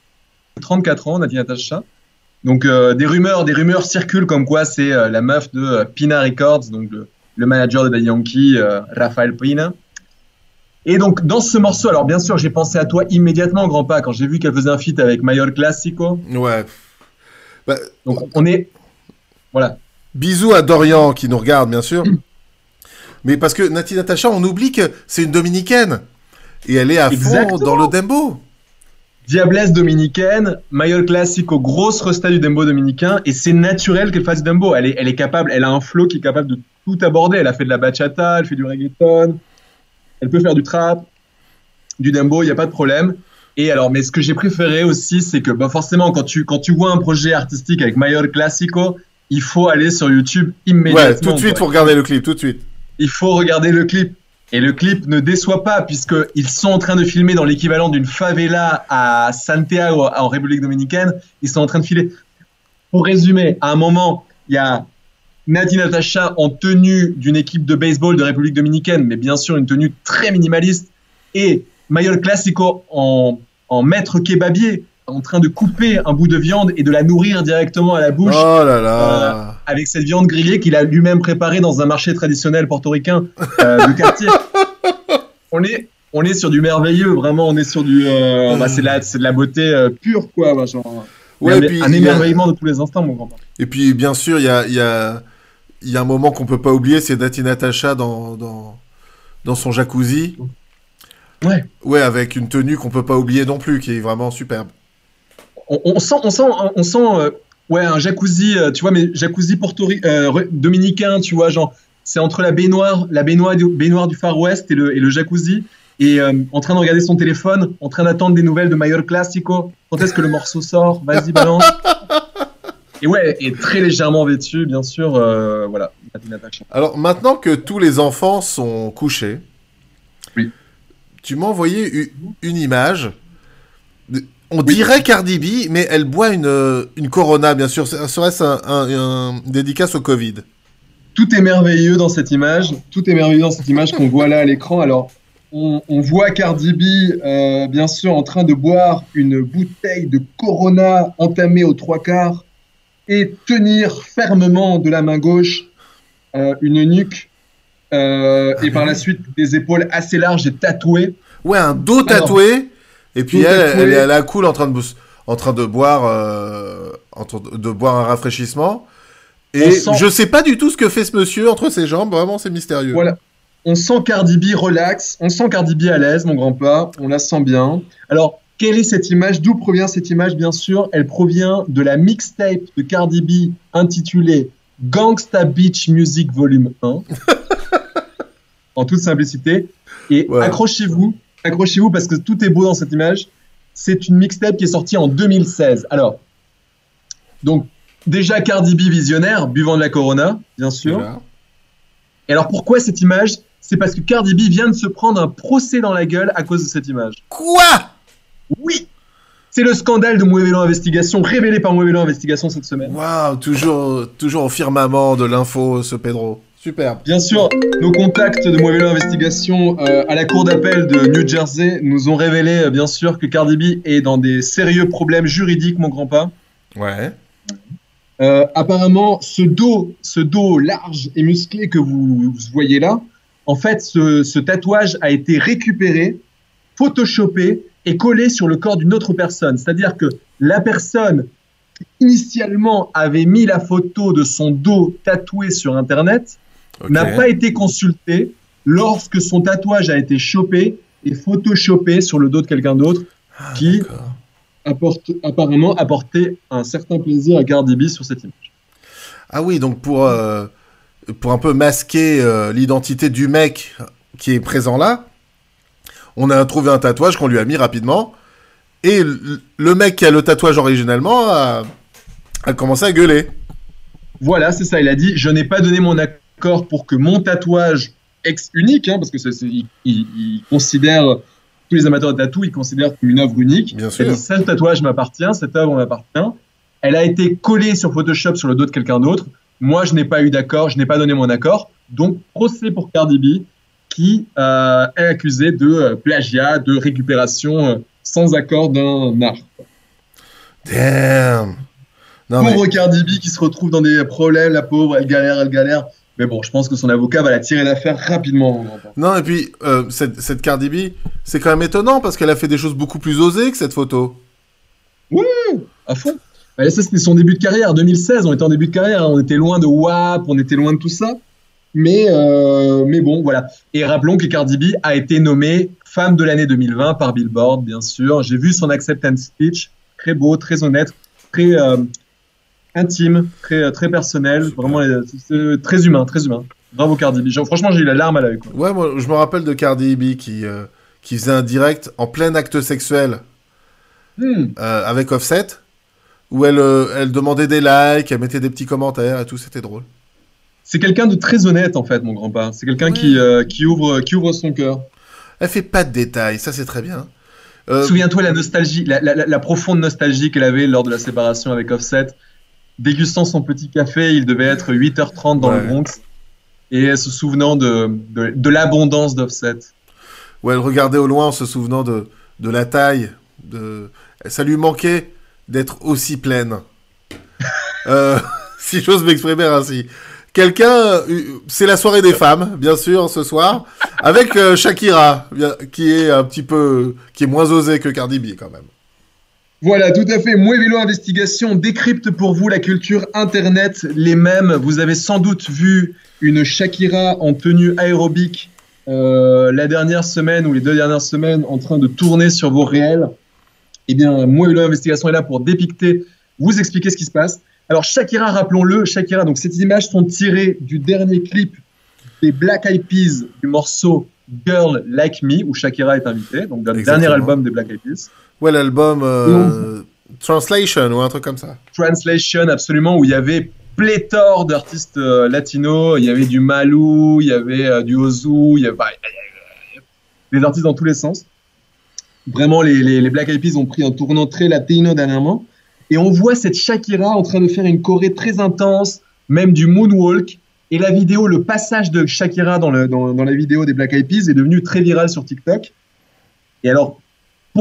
34 ans, Nati Natasha. Donc des rumeurs circulent comme quoi c'est la meuf de Pina Records, donc le manager de Daddy Yankee, Rafael Pina. Et donc dans ce morceau, alors bien sûr j'ai pensé à toi immédiatement, grand-pa, quand j'ai vu qu'elle faisait un feat avec Mayor Classico. Ouais. Bah, donc on est... Voilà. Bisous à Dorian qui nous regarde, bien sûr. Mais parce que Nati Natasha, on oublie que c'est une dominicaine. Et elle est à fond dans le dembo. Diablesse dominicaine, Mayor Classico, grosse resta du dembo dominicain, et c'est naturel qu'elle fasse du dembo. Elle est capable, elle a un flow qui est capable de tout aborder. Elle a fait de la bachata, elle fait du reggaeton, elle peut faire du trap, du dembo, il n'y a pas de problème. Et alors, mais ce que j'ai préféré aussi, c'est que forcément, quand tu vois un projet artistique avec Mayor Classico, il faut aller sur YouTube immédiatement. Ouais, tout de suite, il faut regarder le clip, tout de suite. Il faut regarder le clip. Et le clip ne déçoit pas, puisqu'ils sont en train de filmer dans l'équivalent d'une favela à Santiago, en République Dominicaine. Ils sont en train de filer. Pour résumer, à un moment, il y a Nati Natasha en tenue d'une équipe de baseball de République Dominicaine, mais bien sûr une tenue très minimaliste, et Mayor Classico en maître kebabier, en train de couper un bout de viande et de la nourrir directement à la bouche. Oh là là. Avec cette viande grillée qu'il a lui-même préparée dans un marché traditionnel portoricain de quartier. On est sur du merveilleux, vraiment, on est sur du... c'est de la beauté pure, quoi. Genre, ouais, un émerveillement de tous les instants, mon grand-père. Et puis, bien sûr, il y a un moment qu'on peut pas oublier, c'est Nati Natasha dans son jacuzzi. Ouais. Ouais, avec une tenue qu'on peut pas oublier non plus, qui est vraiment superbe. On sent un jacuzzi, tu vois, mais jacuzzi dominicain, tu vois, genre, c'est entre la baignoire du Far West et le jacuzzi, et en train de regarder son téléphone, en train d'attendre des nouvelles de Mayor Classico. Quand est-ce que le morceau sort? Vas-y, balance. Et ouais, et très légèrement vêtu, bien sûr, voilà. Alors, maintenant que tous les enfants sont couchés, oui. Tu m'as envoyé une image. On dirait Cardi B, mais elle boit une Corona, bien sûr. Serait-ce un dédicace au Covid? Tout est merveilleux dans cette image. Tout est merveilleux dans cette image qu'on voit là à l'écran. Alors, on voit Cardi B, bien sûr, en train de boire une bouteille de Corona entamée aux 3/4 et tenir fermement de la main gauche une nuque. Et par la suite, des épaules assez larges et tatouées. Ouais, un dos tatoué. Alors, et puis elle est à la cool en train de boire un rafraîchissement. Et je sais pas du tout ce que fait ce monsieur entre ses jambes. Vraiment, c'est mystérieux. Voilà. On sent Cardi B relax. On sent Cardi B à l'aise, mon grand-père. On la sent bien. Alors, quelle est cette image? D'où provient cette image? Bien sûr, elle provient de la mixtape de Cardi B intitulée Gangsta Beach Music Volume 1. En toute simplicité. Et ouais. Accrochez-vous parce que tout est beau dans cette image. C'est une mixtape qui est sortie en 2016. Alors, donc, déjà Cardi B visionnaire, buvant de la Corona, bien sûr. Déjà. Et alors pourquoi cette image? C'est parce que Cardi B vient de se prendre un procès dans la gueule à cause de cette image. Quoi? Oui! C'est le scandale de Muévelo Investigation, révélé par Muévelo Investigation cette semaine. Waouh, toujours au firmament de l'info, ce Pedro. Superbe. Bien sûr, nos contacts de Muévelo Investigation à la cour d'appel de New Jersey nous ont révélé, bien sûr, que Cardi B est dans des sérieux problèmes juridiques, mon grand-pas. Ouais. Apparemment, ce dos large et musclé que vous voyez là, en fait, ce tatouage a été récupéré, photoshopé et collé sur le corps d'une autre personne. C'est-à-dire que la personne qui initialement avait mis la photo de son dos tatoué sur Internet n'a pas été consultée lorsque son tatouage a été chopé et photoshopé sur le dos de quelqu'un d'autre qui apparemment apporté un certain plaisir à Cardi B sur cette image. Ah oui, donc pour un peu masquer l'identité du mec qui est présent là, on a trouvé un tatouage qu'on lui a mis rapidement, et le mec qui a le tatouage originellement a commencé à gueuler. Voilà, c'est ça, il a dit « Je n'ai pas donné mon accord pour que mon tatouage unique, hein, parce que il considère, tous les amateurs de tatou, ils considèrent comme une œuvre unique. Bien sûr. Il dit, ce tatouage m'appartient, cette œuvre m'appartient. Elle a été collée sur Photoshop sur le dos de quelqu'un d'autre. Moi, je n'ai pas eu d'accord, je n'ai pas donné mon accord. Donc, procès pour Cardi B, qui est accusée de plagiat, de récupération sans accord d'un art. Damn. Non, Pauvre Cardi B qui se retrouve dans des problèmes, la pauvre, elle galère. Mais bon, je pense que son avocat va la tirer d'affaire rapidement. Non, et puis, cette Cardi B, c'est quand même étonnant parce qu'elle a fait des choses beaucoup plus osées que cette photo. Oui, à fond. Ça, c'était son début de carrière. 2016, on était en début de carrière. On était loin de WAP, on était loin de tout ça. Mais bon, voilà. Et rappelons que Cardi B a été nommée femme de l'année 2020 par Billboard, bien sûr. J'ai vu son acceptance speech. Très beau, très honnête, très intime, très personnel. Vraiment, très humain. Bravo Cardi B. Franchement, j'ai eu la larme à l'œil. Ouais, moi, je me rappelle de Cardi B qui faisait un direct en plein acte sexuel avec Offset, où elle demandait des likes, elle mettait des petits commentaires et tout, c'était drôle. C'est quelqu'un de très honnête, en fait, mon grand-père. C'est quelqu'un qui ouvre son cœur. Elle fait pas de détails, ça c'est très bien. Souviens-toi la nostalgie, la profonde nostalgie qu'elle avait lors de la séparation avec Offset. Dégustant son petit café, il devait être 8h30 dans le Bronx, et se souvenant de l'abondance d'Offset. Ouais, elle regardait au loin en se souvenant de la taille. Ça lui manquait d'être aussi pleine. Si j'ose m'exprimer ainsi. C'est la soirée des femmes, bien sûr, ce soir, avec Shakira, qui est moins osée que Cardi B, quand même. Voilà, tout à fait. Muévelo Investigation décrypte pour vous la culture Internet, les mèmes. Vous avez sans doute vu une Shakira en tenue aérobique la dernière semaine ou les 2 dernières semaines en train de tourner sur vos réels. Eh bien, Muévelo Investigation est là pour dépicter, vous expliquer ce qui se passe. Alors Shakira, rappelons-le, donc ces images sont tirées du dernier clip des Black Eyed Peas du morceau Girl Like Me, où Shakira est invitée, donc le dernier album des Black Eyed Peas. Ouais, l'album Translation ou un truc comme ça. Translation, absolument, où il y avait pléthore d'artistes latinos, il y avait du Malou, il y avait du Ozu, il y avait des artistes dans tous les sens. Vraiment, les Black Eyed Peas ont pris un tournant très latino dernièrement. Et on voit cette Shakira en train de faire une choré très intense, même du moonwalk. Et la vidéo, le passage de Shakira dans la vidéo des Black Eyed Peas est devenu très viral sur TikTok. Et alors, pourquoi ?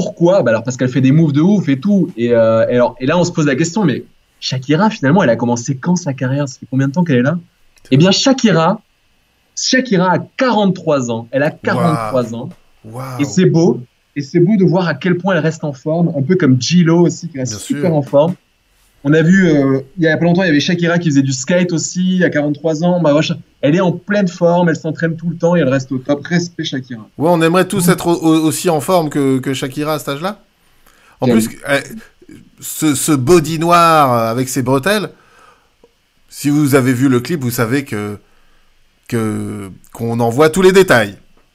Alors parce qu'elle fait des moves de ouf et tout. Et là, on se pose la question, mais Shakira, finalement, elle a commencé quand sa carrière ? Ça fait combien de temps qu'elle est là ? Eh bien, Shakira a 43 ans. Elle a 43 ans. Wow. Et c'est beau. Et c'est beau de voir à quel point elle reste en forme, un peu comme J-Lo aussi, qui reste super en forme. On a vu, il y a pas longtemps, il y avait Shakira qui faisait du skate aussi, à 43 ans. Elle est en pleine forme, elle s'entraîne tout le temps et elle reste au top. Respect Shakira. Ouais, on aimerait tous être aussi en forme que Shakira à cet âge-là. En plus, ce body noir avec ses bretelles, si vous avez vu le clip, vous savez qu'on en voit tous les détails.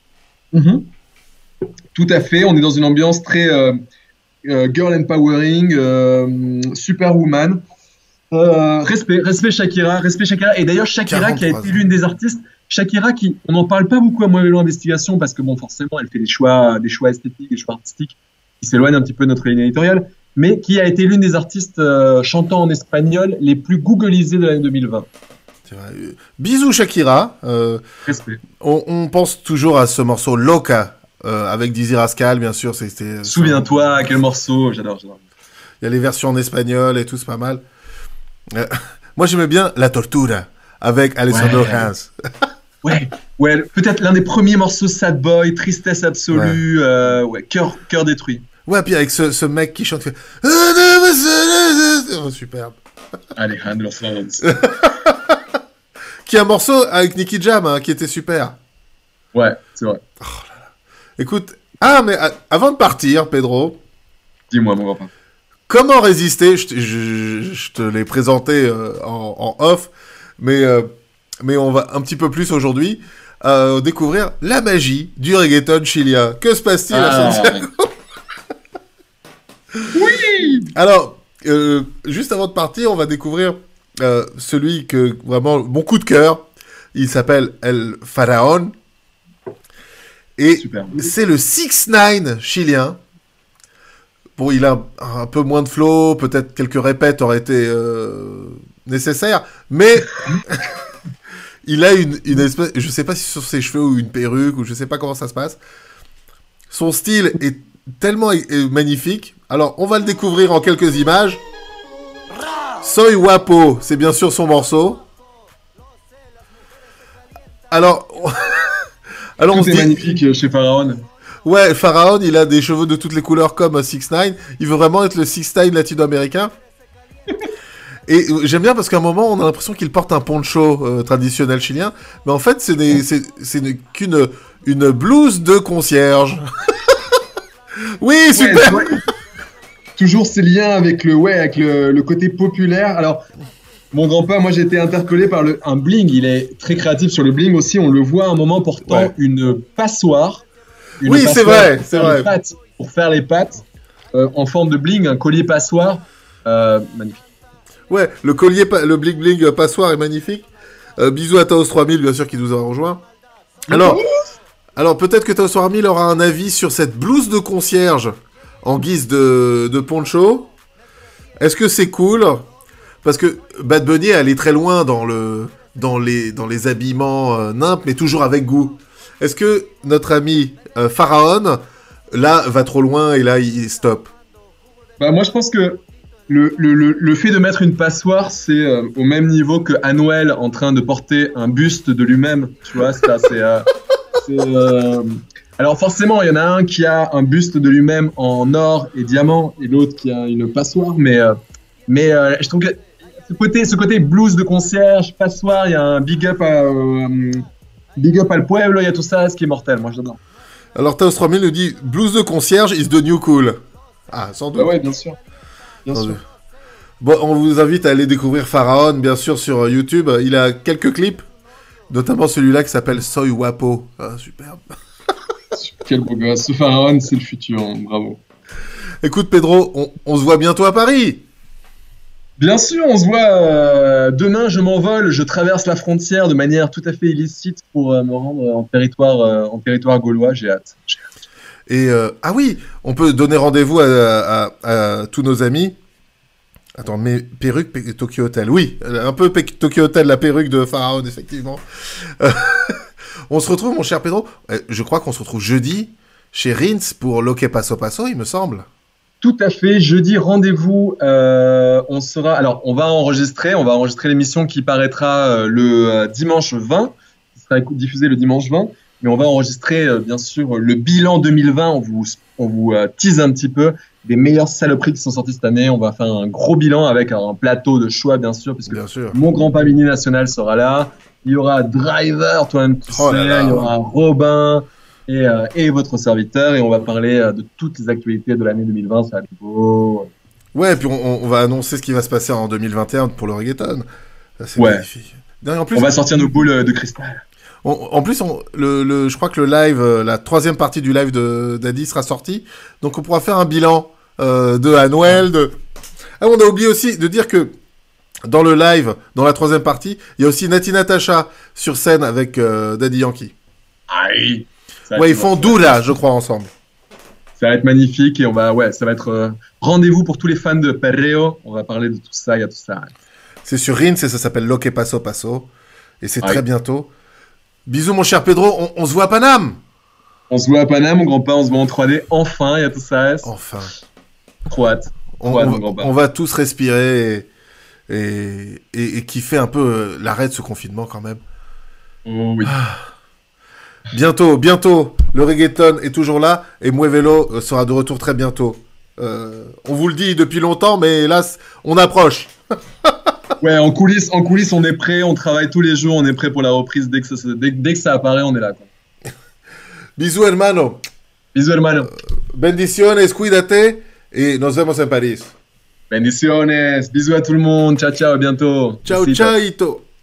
Tout à fait, on est dans une ambiance très girl empowering, superwoman. Respect Shakira. Et d'ailleurs, Shakira qui a été l'une des artistes Shakira, on n'en parle pas beaucoup à Moellon Investigation parce que bon, forcément, elle fait des choix esthétiques, des choix artistiques qui s'éloignent un petit peu de notre ligne éditoriale, mais qui a été l'une des artistes chantant en espagnol les plus googlisées de l'année 2020. C'est vrai. Bisous Shakira. Respect. On pense toujours à ce morceau Loca avec Dizzy Rascal, bien sûr. Souviens-toi, quel morceau, j'adore. Il y a les versions en espagnol et tout, c'est pas mal. Moi, j'aimais bien La Tortura avec Alessandro Hans. Ouais, peut-être l'un des premiers morceaux Sad Boy, tristesse absolue, cœur détruit. Ouais, puis avec ce mec qui chante, fait... Oh, superbe. Alejandro Sanz. Qui a un morceau avec Nicky Jam, hein, qui était super. Ouais, c'est vrai. Oh là là. Écoute, mais avant de partir, Pedro... Dis-moi, mon grand-père. Comment résister, je te l'ai présenté en off, mais on va un petit peu plus aujourd'hui découvrir la magie du reggaeton chilien. Que se passe-t-il à Santiago? Oui. Alors, juste avant de partir, on va découvrir celui que, vraiment, mon coup de cœur, il s'appelle El Faraón, et super. C'est le 6ix9ine chilien. Bon, il a un peu moins de flow, peut-être quelques répètes auraient été nécessaires, mais il a une espèce, je sais pas si sur ses cheveux ou une perruque, ou je sais pas comment ça se passe. Son style est tellement magnifique. Alors, on va le découvrir en quelques images. Soy Guapo, c'est bien sûr son morceau. Alors, tout est magnifique chez Faraón. Ouais, Faraón, il a des cheveux de toutes les couleurs comme 6ix9ine. Il veut vraiment être le 6ix9ine latino-américain. Et j'aime bien parce qu'à un moment, on a l'impression qu'il porte un poncho traditionnel chilien. Mais en fait, c'est qu'une blouse de concierge. Oui, super. Ouais, toujours ces liens avec le côté populaire. Alors, mon grand-père, moi, j'ai été interpellé par un bling. Il est très créatif sur le bling aussi. On le voit à un moment portant une passoire. Oui, c'est vrai, c'est vrai. Pour faire les pattes en forme de bling, un collier passoire, magnifique. Ouais, le bling bling passoire est magnifique. Bisous à Taos 3000, bien sûr, qui nous a rejoint. Alors peut-être que Taos 3000 aura un avis sur cette blouse de concierge en guise de poncho. Est-ce que c'est cool? Parce que Bad Bunny elle est très loin dans les habillements nymphes, mais toujours avec goût. Est-ce que notre ami Faraón, là, va trop loin et là, il stoppe? Bah, moi, je pense que le fait de mettre une passoire, c'est au même niveau que Anuel en train de porter un buste de lui-même. Tu vois, alors forcément, il y en a un qui a un buste de lui-même en or et diamant et l'autre qui a une passoire. Mais je trouve que ce côté blues de concierge, passoire, il y a un big up al pueblo, il y a tout ça, ce qui est mortel. Moi, j'adore. Alors, Taos 3000 nous dit blues de concierge is the new cool. Ah, sans doute. Bah ouais, bien sûr. Bien sûr. Bon, on vous invite à aller découvrir Faraón, bien sûr, sur YouTube. Il a quelques clips, notamment celui-là qui s'appelle Soy Guapo. Ah, superbe. Quel beau gosse. Ce Faraón, c'est le futur. Bravo. Écoute, Pedro, on se voit bientôt à Paris. Bien sûr, on se voit demain, je m'envole, je traverse la frontière de manière tout à fait illicite pour me rendre en territoire gaulois, j'ai hâte. Et ah oui, on peut donner rendez-vous à tous nos amis. Attends, mais perruque Tokyo Hotel, oui, un peu Tokyo Hotel, la perruque de Faraón, effectivement. On se retrouve, mon cher Pedro, je crois qu'on se retrouve jeudi chez Rins pour Loque Paso Paso, il me semble. Tout à fait. Jeudi, rendez-vous. On va enregistrer l'émission qui paraîtra le dimanche 20, qui sera diffusée le dimanche 20. Mais on va enregistrer, bien sûr, le bilan 2020. On vous tease un petit peu des meilleures saloperies qui sont sorties cette année. On va faire un gros bilan avec un plateau de choix, bien sûr, puisque mon grand Pamini National sera là. Il y aura Driver, toi-même tu sais, il y aura Robin. Et votre serviteur, et on va parler de toutes les actualités de l'année 2020, ça va être beau. Ouais, puis on va annoncer ce qui va se passer en 2021 pour le reggaeton. C'est magnifique. En plus, on va sortir nos boules de cristal. En plus, je crois que le live, la troisième partie du live de Daddy sera sortie, donc on pourra faire un bilan de Anuel. Ah, on a oublié aussi de dire que dans le live, dans la troisième partie. Il y a aussi Nati Natasha sur scène avec Daddy Yankee. Aïe. Ouais, ils font Dula, je crois, ensemble. Ça va être magnifique et ça va être rendez-vous pour tous les fans de Perreo. On va parler de tout ça, il y a tout ça. C'est sur Rins et ça s'appelle Lo que Paso Paso. Et c'est très bientôt. Bisous, mon cher Pedro. On se voit à Paname. On se voit à Paname, mon grand-père. On se voit en 3D. Enfin, il y a tout ça. Enfin. Trop hâte. On va tous respirer et kiffer un peu l'arrêt de ce confinement quand même. Oh oui. Bientôt, le reggaeton est toujours là et Muévelo sera de retour très bientôt. On vous le dit depuis longtemps, mais hélas, on approche. Ouais, en coulisses, on est prêt, on travaille tous les jours, on est prêt pour la reprise. Dès que ça apparaît, on est là. Quoi. Bisous, hermano. Bisous, hermano. Bendiciones, cuídate et nos vemos en París. Bendiciones. Bisous à tout le monde. Ciao, ciao, à bientôt. Ciao, ciao.